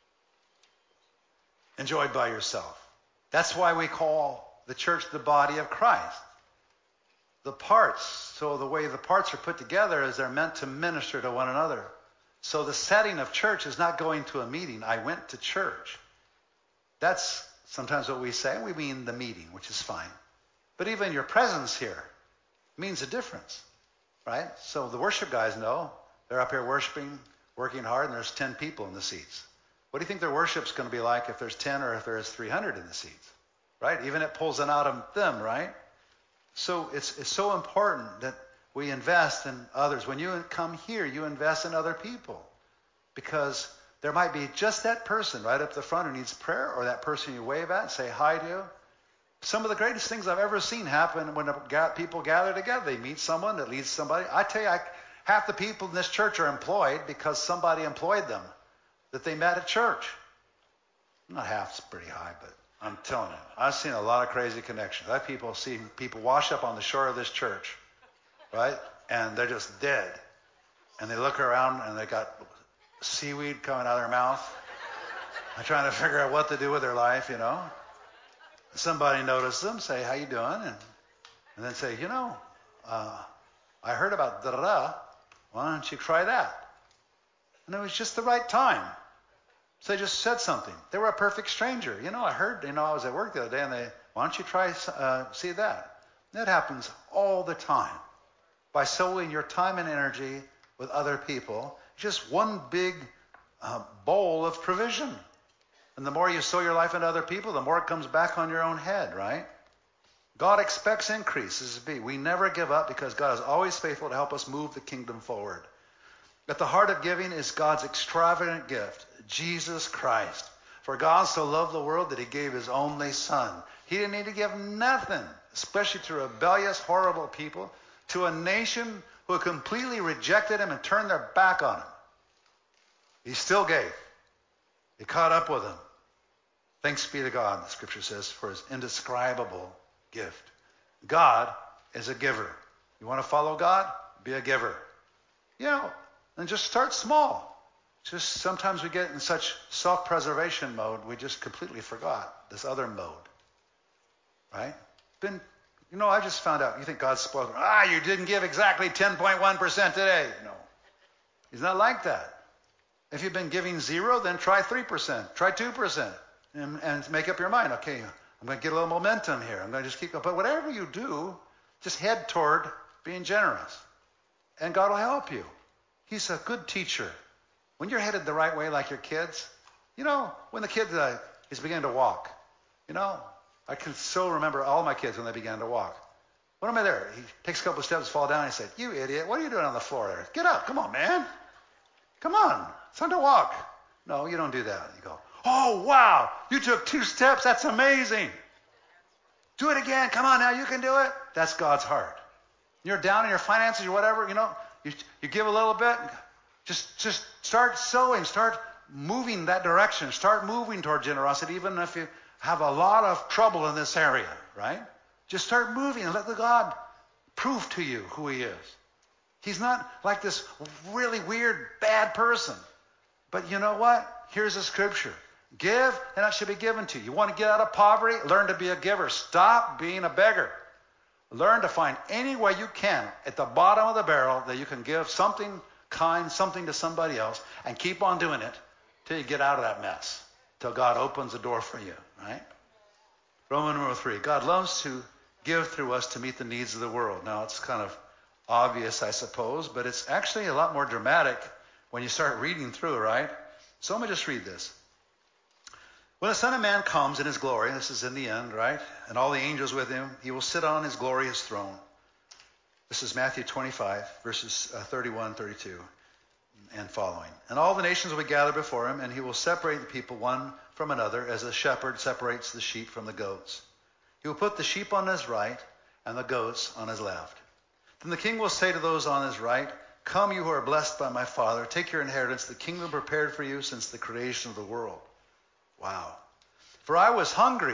enjoyed by yourself. That's why we call the church the body of Christ. The parts, so the way the parts are put together is they're meant to minister to one another. So the setting of church is not going to a meeting. I went to church. That's sometimes what we say. We mean the meeting, which is fine. But even your presence here means a difference. Right? So the worship guys know. They're up here worshiping, working hard, and there's 10 people in the seats. What do you think their worship's going to be like if there's 10 or if there's 300 in the seats? Right? Even it pulls it out of them, right? So it's so important that we invest in others. When you come here, you invest in other people. Because there might be just that person right up the front who needs prayer, or that person you wave at and say hi to. Some of the greatest things I've ever seen happen when people gather together. They meet someone that leads somebody. I tell you, half the people in this church are employed because somebody employed them that they met at church. Not half, it's pretty high, but I'm telling you, I've seen a lot of crazy connections. I've seen people wash up on the shore of this church, right? And they're just dead. And they look around and they got seaweed coming out of their mouth. I'm trying to figure out what to do with their life, you know. Somebody noticed them, say, how you doing? And then say, I heard about da-da-da. Why don't you try that? And it was just the right time. So they just said something. They were a perfect stranger. I heard, I was at work the other day, and why don't you try, see that? That happens all the time. By sowing your time and energy with other people, just one big bowl of provision. And the more you sow your life into other people, the more it comes back on your own head, right? God expects increase. This is B. We never give up because God is always faithful to help us move the kingdom forward. At the heart of giving is God's extravagant gift, Jesus Christ. For God so loved the world that he gave his only son. He didn't need to give nothing, especially to rebellious, horrible people, to a nation who had completely rejected him and turned their back on him. He still gave. He caught up with him. Thanks be to God, the scripture says, for his indescribable gift. God is a giver. You want to follow God? Be a giver. And just start small. Just sometimes we get in such self-preservation mode, we just completely forgot this other mode. Right? I just found out, you think God's spoiled. You didn't give exactly 10.1% today. No. He's not like that. If you've been giving 0, then try 3%. Try 2%. And make up your mind. Okay, I'm going to get a little momentum here. I'm going to just keep going. But whatever you do, just head toward being generous. And God will help you. He's a good teacher. When you're headed the right way like your kids, when the kid is beginning to walk, I can so remember all my kids when they began to walk. When am I there? He takes a couple of steps, fall down, and he said, "You idiot, what are you doing on the floor there? Get up, come on, man. Come on, it's time to walk." No, you don't do that. You go, "Oh, wow, you took 2 steps, that's amazing. Do it again, come on now, you can do it." That's God's heart. You're down in your finances or whatever, you give a little bit, just start sowing, start moving that direction, start moving toward generosity, even if you have a lot of trouble in this area, right? Just start moving and let the God prove to you who he is. He's not like this really weird, bad person. But you know what? Here's the scripture. Give, and it should be given to you. You want to get out of poverty? Learn to be a giver. Stop being a beggar. Learn to find any way you can at the bottom of the barrel that you can give something kind, something to somebody else, and keep on doing it till you get out of that mess, till God opens the door for you, right? Roman number 3. God loves to give through us to meet the needs of the world. Now, it's kind of obvious, I suppose, but it's actually a lot more dramatic when you start reading through, right? So let me just read this. When the Son of Man comes in his glory, this is in the end, right? And all the angels with him, he will sit on his glorious throne. This is Matthew 25, verses 31, 32, and following. And all the nations will be gathered before him, and he will separate the people one from another, as a shepherd separates the sheep from the goats. He will put the sheep on his right, and the goats on his left. Then the king will say to those on his right, "Come, you who are blessed by my Father, take your inheritance, the kingdom prepared for you since the creation of the world." Wow. "For I was hungry,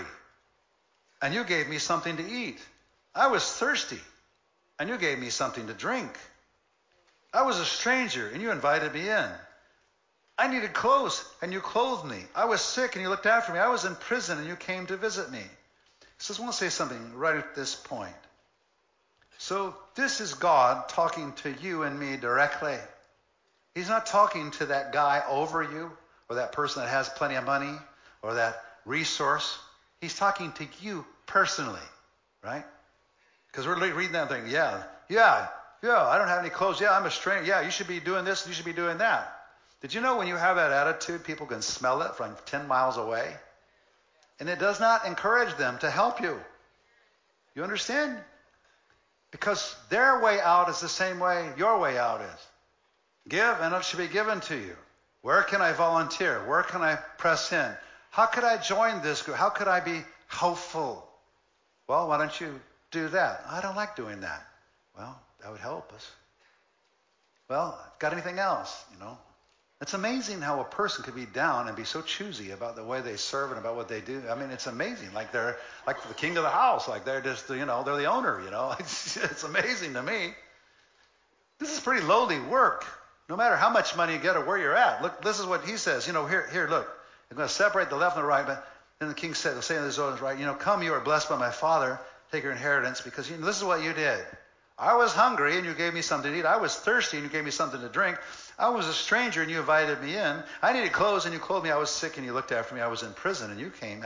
and you gave me something to eat. I was thirsty, and you gave me something to drink. I was a stranger, and you invited me in. I needed clothes, and you clothed me. I was sick, and you looked after me. I was in prison, and you came to visit me." He says, I want to say something right at this point. So this is God talking to you and me directly. He's not talking to that guy over you, or that person that has plenty of money, or that resource. He's talking to you personally, right? Because we're reading that thing. Yeah, I don't have any clothes. Yeah, I'm a stranger. Yeah, you should be doing this. You should be doing that. Did you know when you have that attitude, people can smell it from 10 miles away? And it does not encourage them to help you. You understand? Because their way out is the same way your way out is. Give, and it should be given to you. Where can I volunteer? Where can I press in? How could I join this group? How could I be helpful? Well, why don't you do that? I don't like doing that. Well, that would help us. Well, got anything else? It's amazing how a person could be down and be so choosy about the way they serve and about what they do. I mean, it's amazing. Like they're like the king of the house. Like they're just, they're the owner, It's amazing to me. This is pretty lowly work. No matter how much money you get or where you're at. Look, this is what he says. Here, look. They're going to separate the left and the right. But then the king said, they'll say to those others, right, come, you are blessed by my father. Take your inheritance, because this is what you did. I was hungry and you gave me something to eat. I was thirsty and you gave me something to drink. I was a stranger and you invited me in. I needed clothes and you clothed me. I was sick and you looked after me. I was in prison and you came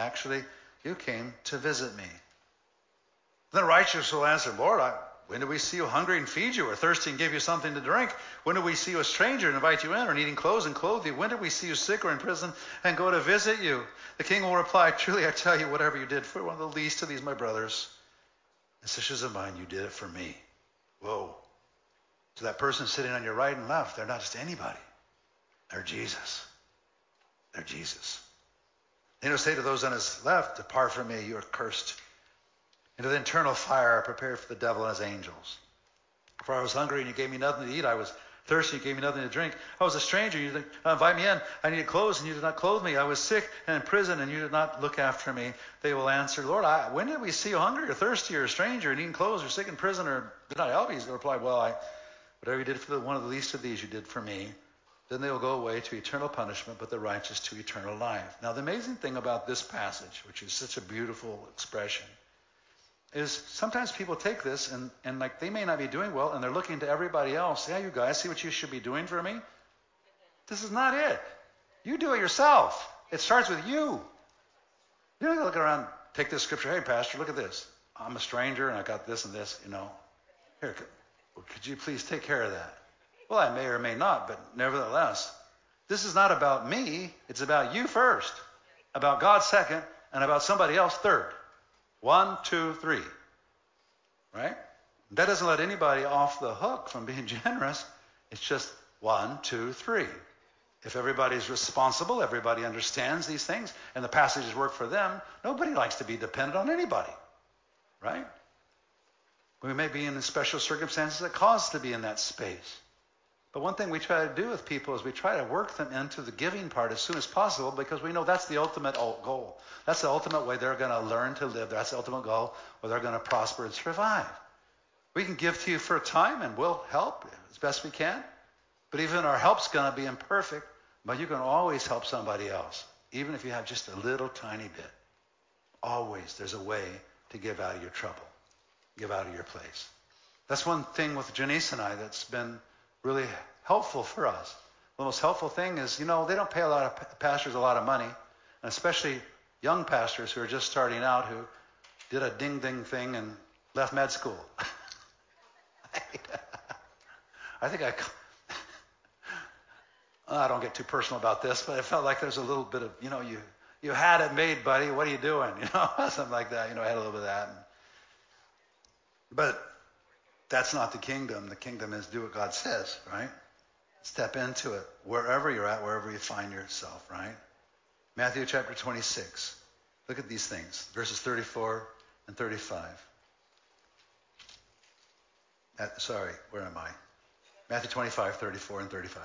to visit me. Then the righteous will answer, Lord, when did we see you hungry and feed you, or thirsty and give you something to drink? When did we see you a stranger and invite you in, or needing clothes and clothe you? When did we see you sick or in prison and go to visit you? The king will reply, truly I tell you, whatever you did for one of the least of these my brothers and sisters of mine, you did it for me. Whoa. So that person sitting on your right and left, they're not just anybody. They're Jesus. They're Jesus. Then he'll say to those on his left, depart from me, you are cursed, into the eternal fire prepared for the devil and his angels. For I was hungry and you gave me nothing to eat. I was thirsty and you gave me nothing to drink. I was a stranger and you did not invite me in. I needed clothes and you did not clothe me. I was sick and in prison and you did not look after me. They will answer, Lord, when did we see you hungry or thirsty or a stranger, needing clothes or sick in prison, or did not help you? He'll reply, well, whatever you did for one of the least of these, you did for me. Then they will go away to eternal punishment, but the righteous to eternal life. Now, the amazing thing about this passage, which is such a beautiful expression, is sometimes people take this and like they may not be doing well and they're looking to everybody else. Yeah, you guys, see what you should be doing for me? This is not it. You do it yourself. It starts with you. You don't look around, take this scripture. Hey, pastor, look at this. I'm a stranger and I got this and this, Here, could you please take care of that? Well, I may or may not, but nevertheless, this is not about me. It's about you first, about God second, and about somebody else third. 1, 2, 3. Right? That doesn't let anybody off the hook from being generous. It's just 1, 2, 3. If everybody's responsible, everybody understands these things, and the passages work for them, nobody likes to be dependent on anybody. Right? We may be in special circumstances that cause us to be in that space. But one thing we try to do with people is we try to work them into the giving part as soon as possible, because we know that's the ultimate goal. That's the ultimate way they're going to learn to live. That's the ultimate goal where they're going to prosper and survive. We can give to you for a time and we'll help as best we can. But even our help's going to be imperfect, but you can always help somebody else, even if you have just a little tiny bit. Always there's a way to give out of your trouble, give out of your place. That's one thing with Janice and I that's been really helpful for us. The most helpful thing is, they don't pay a lot of pastors a lot of money, and especially young pastors who are just starting out, who did a ding-ding thing and left med school. I don't get too personal about this, but I felt like there's a little bit of, you had it made, buddy. What are you doing? Something like that. I had a little bit of that. But that's not the kingdom. The kingdom is do what God says, right? Step into it wherever you're at, wherever you find yourself, right? Matthew chapter 26. Look at these things, verses 34 and 35. Where am I? Matthew 25, 34 and 35.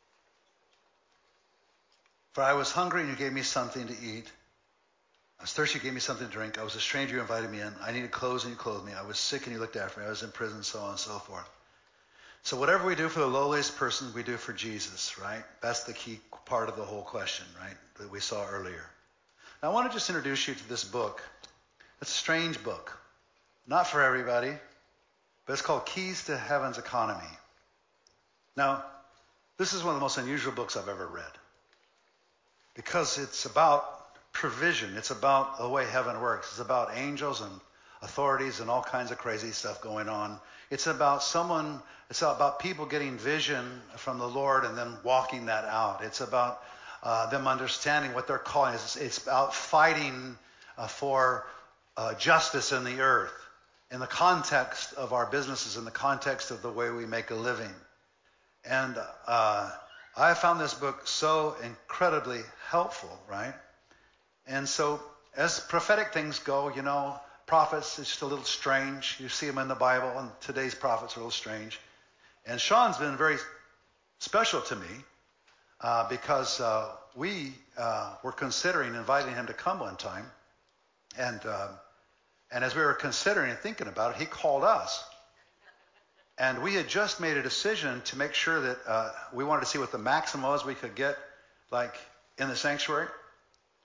For I was hungry and you gave me something to eat. I was thirsty, you gave me something to drink. I was a stranger, you invited me in. I needed clothes and you clothed me. I was sick and you looked after me. I was in prison, so on and so forth. So whatever we do for the lowliest person, we do for Jesus, right? That's the key part of the whole question, right, that we saw earlier. Now, I want to just introduce you to this book. It's a strange book. Not for everybody, but it's called Keys to Heaven's Economy. Now, this is one of the most unusual books I've ever read, because it's about provision. It's about the way heaven works. It's about angels and authorities and all kinds of crazy stuff going on. It's about people getting vision from the Lord and then walking that out. It's about them understanding what they're calling. It's about fighting for justice in the earth, in the context of our businesses, in the context of the way we make a living. And I found this book so incredibly helpful, right? And so as prophetic things go, prophets is just a little strange. You see them in the Bible, and today's prophets are a little strange. And Sean's been very special to me because we were considering inviting him to come one time. And as we were considering and thinking about it, he called us. And we had just made a decision to make sure that we wanted to see what the maximum was we could get, like, in the sanctuary.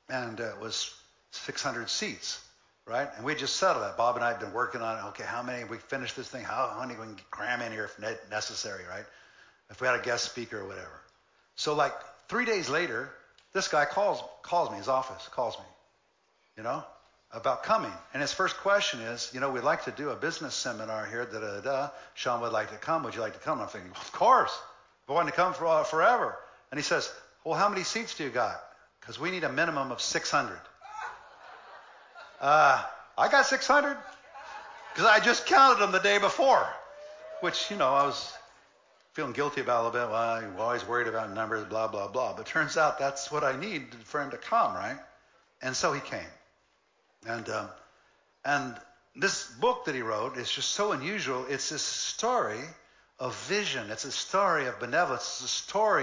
And it was 600 seats, right? And we just settled that. Bob and I had been working on it. Okay, how many, we finished this thing, how many we can cram in here if necessary, right? If we had a guest speaker or whatever. So like 3 days later, this guy calls me, his office calls me, about coming. And his first question is, we'd like to do a business seminar here, Sean would like to come. Would you like to come? I'm thinking, of course. I wanted to come for forever. And he says, well, how many seats do you got? Because we need a minimum of 600. I got 600 because I just counted them the day before, which, I was feeling guilty about a little bit. Well, I'm always worried about numbers, blah, blah, blah. But turns out that's what I need for him to come, right? And so he came. And this book that he wrote is just so unusual. It's a story of vision. It's a story of benevolence. It's a story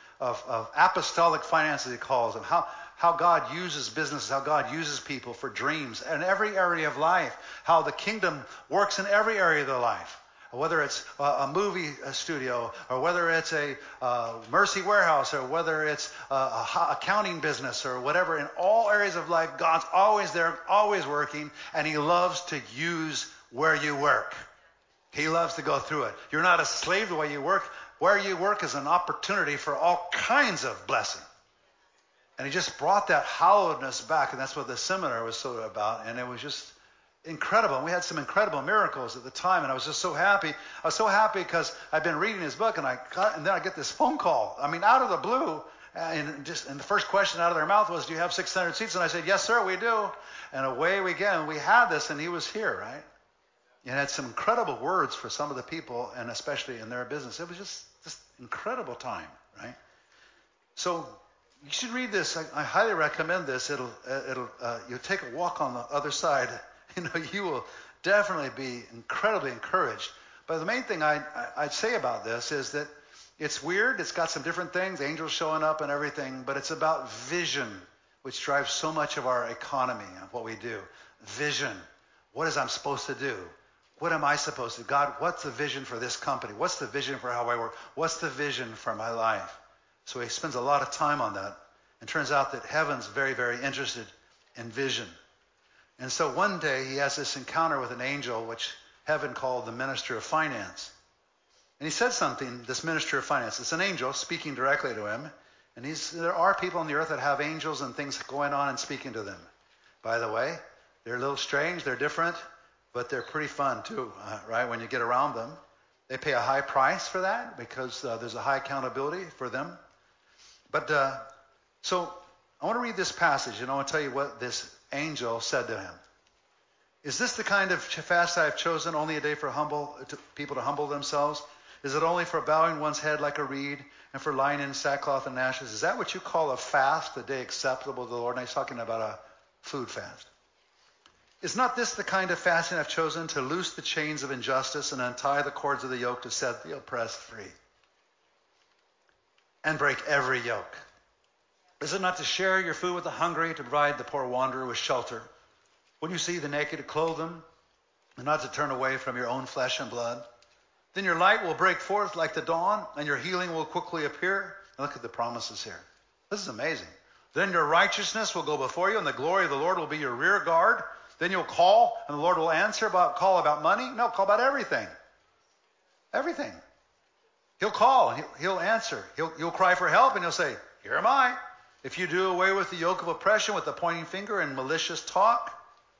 of apostolic finance, as he calls them, how God uses businesses, how God uses people for dreams in every area of life, how the kingdom works in every area of their life. Whether it's a movie studio, or whether it's a Mercy Warehouse, or whether it's a accounting business, or whatever, in all areas of life, God's always there, always working, and he loves to use where you work. He loves to go through it. You're not a slave to where you work. Where you work is an opportunity for all kinds of blessing. And he just brought that hallowedness back, and that's what the seminar was sort of about, and it was just incredible. And we had some incredible miracles at the time, and I was just so happy. I was so happy because I'd been reading his book, and then I get this phone call. I mean, out of the blue, and the first question out of their mouth was, do you have 600 seats? And I said, yes, sir, we do. And away we go. And we had this, and he was here, right? And had some incredible words for some of the people, and especially in their business. It was just incredible time, right? So you should read this. I highly recommend this. You'll take a walk on the other side. You will definitely be incredibly encouraged. But the main thing I'd say about this is that it's weird. It's got some different things, angels showing up and everything, but it's about vision, which drives so much of our economy and what we do. Vision. What is I'm supposed to do? What am I supposed to do? God, what's the vision for this company? What's the vision for how I work? What's the vision for my life? So he spends a lot of time on that. And it turns out that heaven's very, very interested in vision. And so one day he has this encounter with an angel, which heaven called the minister of finance. And he said something, this minister of finance. It's an angel speaking directly to him. And there are people on the earth that have angels and things going on and speaking to them. By the way, they're a little strange, they're different, but they're pretty fun too, right, when you get around them. They pay a high price for that because there's a high accountability for them. But so I want to read this passage, and I want to tell you what this angel said to him. Is this the kind of fast I have chosen, only a day for people to humble themselves? Is it only for bowing one's head like a reed and for lying in sackcloth and ashes? Is that what you call a fast, a day acceptable to the Lord? And he's talking about a food fast. Is not this the kind of fasting I've chosen, to loose the chains of injustice and untie the cords of the yoke, to set the oppressed free and break every yoke? Is it not to share your food with the hungry, to provide the poor wanderer with shelter? When you see the naked, to clothe them, and not to turn away from your own flesh and blood? Then your light will break forth like the dawn, and your healing will quickly appear. And look at the promises here. This is amazing. Then your righteousness will go before you, and the glory of the Lord will be your rear guard. Then you'll call, and the Lord will answer. Call about money? No, call about everything. Everything. He'll call, and he'll answer. You'll cry for help, and he'll say, here am I. If you do away with the yoke of oppression, with the pointing finger and malicious talk.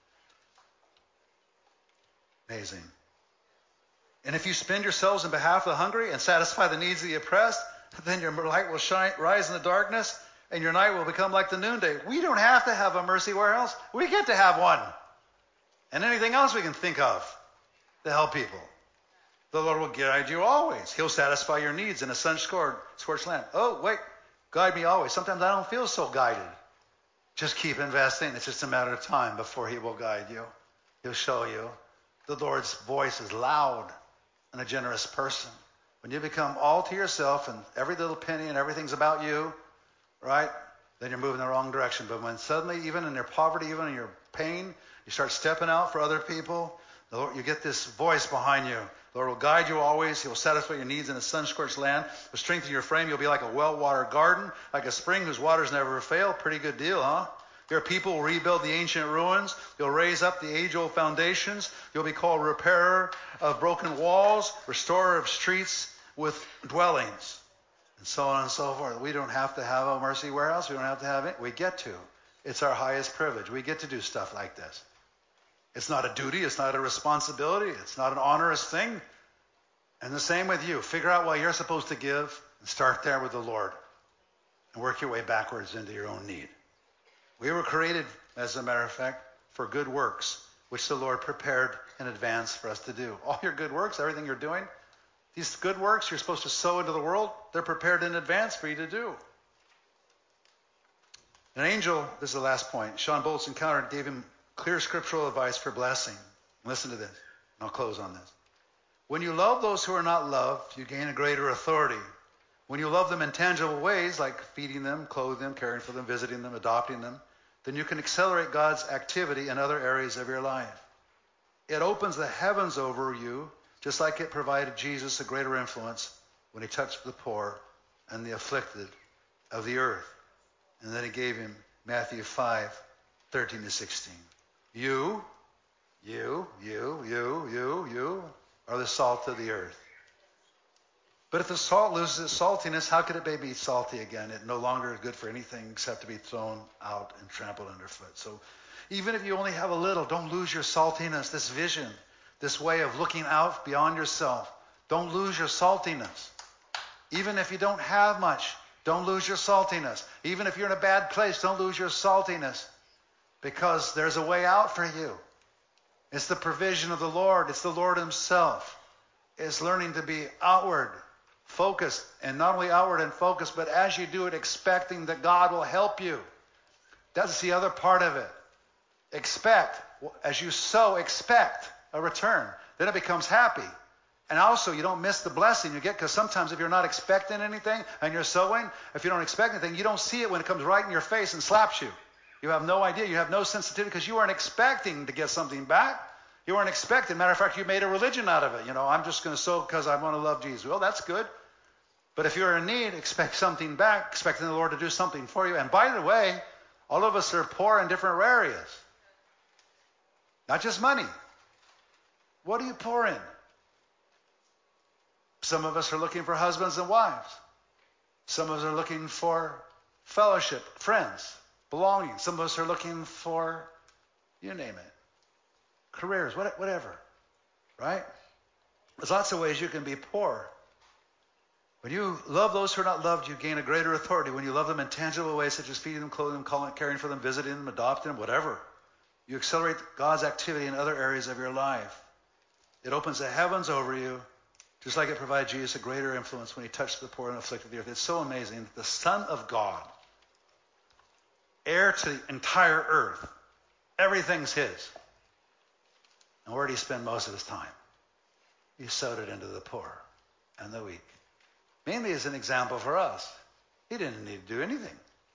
Amazing. And if you spend yourselves in behalf of the hungry and satisfy the needs of the oppressed, then your light will rise in the darkness, and your night will become like the noonday. We don't have to have a Mercy Warehouse. We get to have one. And anything else we can think of to help people. The Lord will guide you always. He'll satisfy your needs in a sun-scorched land. Oh, wait. Guide me always. Sometimes I don't feel so guided. Just keep investing. It's just a matter of time before he will guide you. He'll show you. The Lord's voice is loud and a generous person. When you become all to yourself and every little penny and everything's about you, right, then you're moving in the wrong direction. But when suddenly, even in your poverty, even in your pain, you start stepping out for other people, the Lord, you get this voice behind you. The Lord will guide you always. He'll satisfy your needs in a sun-scorched land. He'll strengthen your frame. You'll be like a well-watered garden, like a spring whose waters never fail. Pretty good deal, huh? Your people will rebuild the ancient ruins. You'll raise up the age-old foundations. You'll be called repairer of broken walls, restorer of streets with dwellings, and so on and so forth. We don't have to have a Mercy Warehouse. We don't have to have it. We get to. It's our highest privilege. We get to do stuff like this. It's not a duty. It's not a responsibility. It's not an onerous thing. And the same with you. Figure out what you're supposed to give and start there with the Lord and work your way backwards into your own need. We were created, as a matter of fact, for good works, which the Lord prepared in advance for us to do. All your good works, everything you're doing, these good works you're supposed to sow into the world, they're prepared in advance for you to do. An angel, this is the last point, Sean Bolt's encounter gave him clear scriptural advice for blessing. Listen to this, and I'll close on this. When you love those who are not loved, you gain a greater authority. When you love them in tangible ways, like feeding them, clothing them, caring for them, visiting them, adopting them, then you can accelerate God's activity in other areas of your life. It opens the heavens over you, just like it provided Jesus a greater influence when he touched the poor and the afflicted of the earth. And then he gave him Matthew 5:13-16. You are the salt of the earth. But if the salt loses its saltiness, how could it be salty again? It no longer is good for anything except to be thrown out and trampled underfoot. So even if you only have a little, don't lose your saltiness, this vision, this way of looking out beyond yourself. Don't lose your saltiness. Even if you don't have much, don't lose your saltiness. Even if you're in a bad place, don't lose your saltiness. Because there's a way out for you. It's the provision of the Lord. It's the Lord himself. It's learning to be outward focused, and not only outward and focused, but as you do it, expecting that God will help you. That's the other part of it. Expect. As you sow, expect a return. Then it becomes happy. And also, you don't miss the blessing you get, because sometimes if you're not expecting anything and you're sowing, if you don't expect anything, you don't see it when it comes right in your face and slaps you. You have no idea. You have no sensitivity because you weren't expecting to get something back. You weren't expecting. Matter of fact, you made a religion out of it. I'm just going to sow because I want to love Jesus. Well, that's good. But if you're in need, expect something back, expecting the Lord to do something for you. And by the way, all of us are poor in different areas. Not just money. What are you poor in? Some of us are looking for husbands and wives. Some of us are looking for fellowship, friends, belonging. Some of us are looking for, you name it, careers, whatever, right? There's lots of ways you can be poor. When you love those who are not loved, you gain a greater authority. When you love them in tangible ways, such as feeding them, clothing them, caring for them, visiting them, adopting them, whatever, you accelerate God's activity in other areas of your life. It opens the heavens over you, just like it provided Jesus a greater influence when he touched the poor and afflicted of the earth. It's so amazing that the Son of God, heir to the entire earth, everything's his. And where did he spend most of his time? He sowed it into the poor and the weak. Mainly as an example for us. He didn't need to do anything.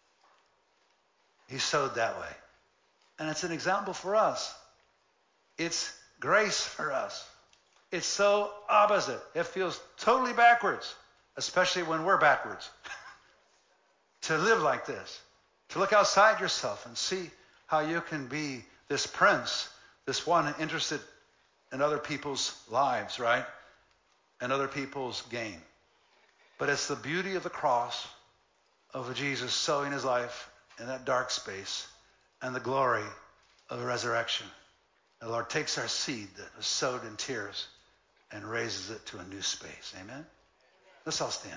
He sowed that way. And it's an example for us. It's grace for us. It's so opposite. It feels totally backwards, especially when we're backwards. To live like this. To look outside yourself and see how you can be this prince, this one interested in other people's lives, right? And other people's gain. But it's the beauty of the cross of Jesus sowing his life in that dark space and the glory of the resurrection. The Lord takes our seed that was sowed in tears and raises it to a new space. Amen? Let's all stand.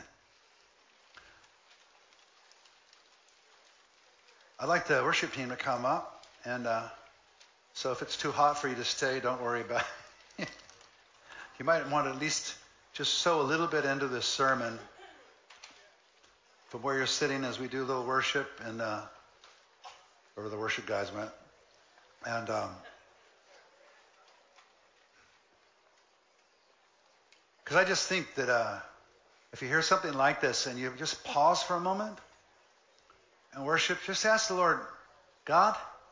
I'd like the worship team to come up. And so if it's too hot for you to stay, don't worry about it. You might want to at least just sow a little bit into this sermon from where you're sitting as we do a little worship, and wherever the worship guys went. And because I just think that if you hear something like this and you just pause for a moment and worship, just ask the Lord, God,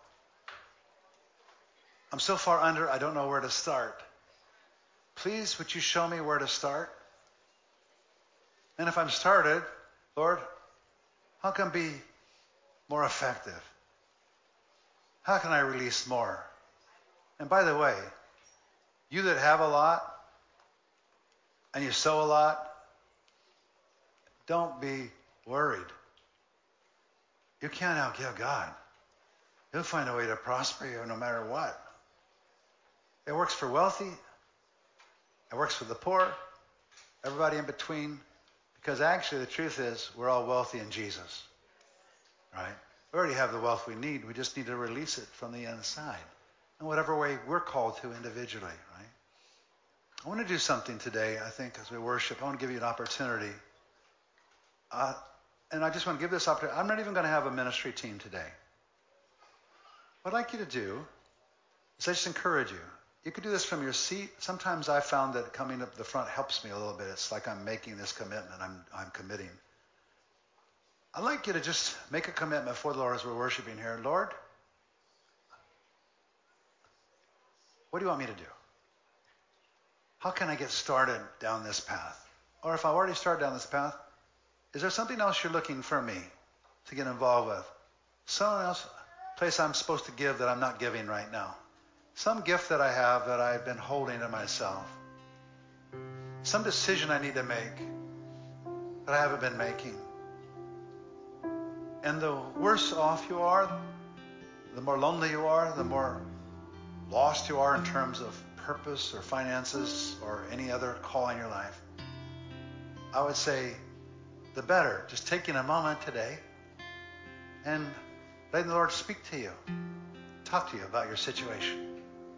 I'm so far under, I don't know where to start. Please, would you show me where to start? And if I'm started, Lord, how can I be more effective? How can I release more? And by the way, you that have a lot and you sow a lot, don't be worried. You can't outgive God. He'll find a way to prosper you no matter what. It works for wealthy. It works for the poor. Everybody in between. Because actually the truth is we're all wealthy in Jesus. Right? We already have the wealth we need. We just need to release it from the inside. In whatever way we're called to individually. Right? I want to do something today, I think, as we worship. I want to give you an opportunity. And I just want to give this opportunity. I'm not even going to have a ministry team today. What I'd like you to do is I just encourage you. You could do this from your seat. Sometimes I found that coming up the front helps me a little bit. It's like I'm making this commitment. I'm committing. I'd like you to just make a commitment before the Lord as we're worshiping here. Lord, what do you want me to do? How can I get started down this path? Or if I've already started down this path, is there something else you're looking for me to get involved with? Someone else, place I'm supposed to give that I'm not giving right now. Some gift that I have that I've been holding to myself. Some decision I need to make that I haven't been making. And the worse off you are, the more lonely you are, the more lost you are in terms of purpose or finances or any other call in your life, I would say the better. Just taking a moment today and letting the Lord speak to you, talk to you about your situation.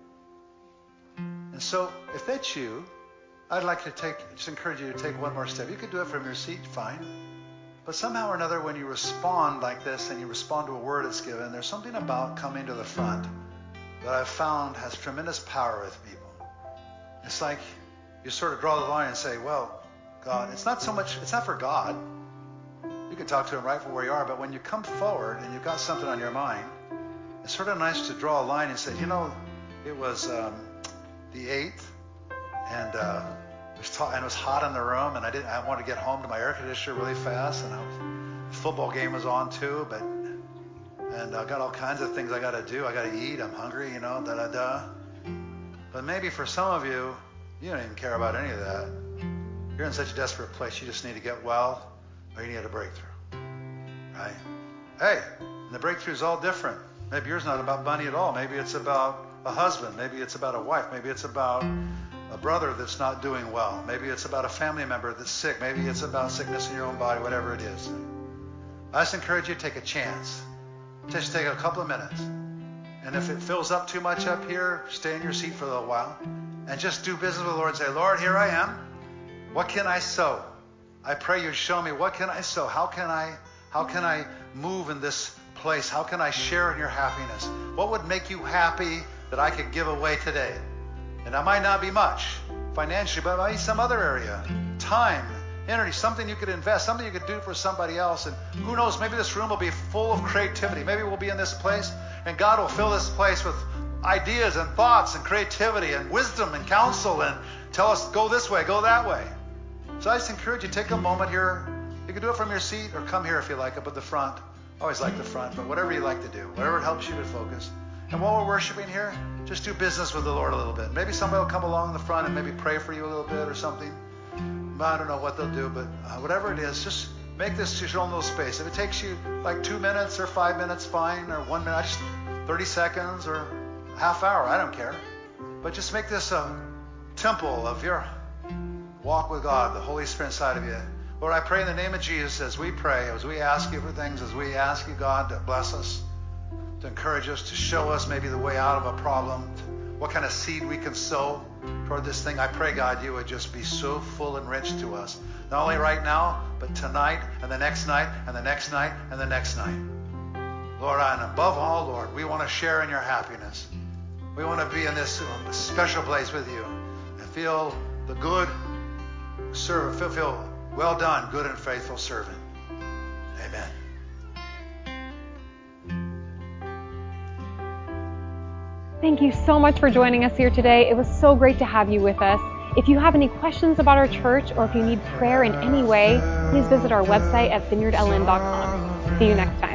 And so if that's you, I'd like to just encourage you to take one more step. You could do it from your seat, fine. But somehow or another, when you respond like this and you respond to a word that's given, there's something about coming to the front that I've found has tremendous power with people. It's like you sort of draw the line and say, well, God, it's not for God. You can talk to him right from where you are, but when you come forward and you've got something on your mind, it's sort of nice to draw a line and say, it was the 8th, and it was hot in the room, and I wanted to get home to my air conditioner really fast, and the football game was on too, and I got all kinds of things I got to do. I got to eat. I'm hungry, But maybe for some of you, you don't even care about any of that. You're in such a desperate place. You just need to get well, or you need a breakthrough, right? Hey, and the breakthrough is all different. Maybe yours not about money at all. Maybe it's about a husband. Maybe it's about a wife. Maybe it's about a brother that's not doing well. Maybe it's about a family member that's sick. Maybe it's about sickness in your own body, whatever it is. I just encourage you to take a chance. Just take a couple of minutes. And if it fills up too much up here, stay in your seat for a little while and just do business with the Lord and say, Lord, here I am. What can I sow? I pray you show me, what can I sow? How can I move in this place? How can I share in your happiness? What would make you happy that I could give away today? And that might not be much financially, but it might be some other area. Time, energy, something you could invest, something you could do for somebody else. And who knows, maybe this room will be full of creativity. Maybe we'll be in this place and God will fill this place with ideas and thoughts and creativity and wisdom and counsel and tell us, go this way, go that way. So I just encourage you, take a moment here. You can do it from your seat or come here if you like, up at the front. I always like the front, but whatever you like to do, whatever helps you to focus. And while we're worshiping here, just do business with the Lord a little bit. Maybe somebody will come along the front and maybe pray for you a little bit or something. I don't know what they'll do, but whatever it is, just make this your own little space. If it takes you like 2 minutes or 5 minutes, fine, or 1 minute, just 30 seconds or a half hour, I don't care. But just make this a temple of your walk with God, the Holy Spirit inside of you. Lord, I pray in the name of Jesus as we pray, as we ask you for things, as we ask you, God, to bless us, to encourage us, to show us maybe the way out of a problem, what kind of seed we can sow toward this thing. I pray, God, you would just be so full and rich to us. Not only right now, but tonight and the next night and the next night and the next night. Lord, and above all, Lord, we want to share in your happiness. We want to be in this special place with you and feel the good servant, feel well done, good and faithful servant. Amen. Thank you so much for joining us here today. It was so great to have you with us. If you have any questions about our church or if you need prayer in any way, please visit our website at vineyardln.com. See you next time.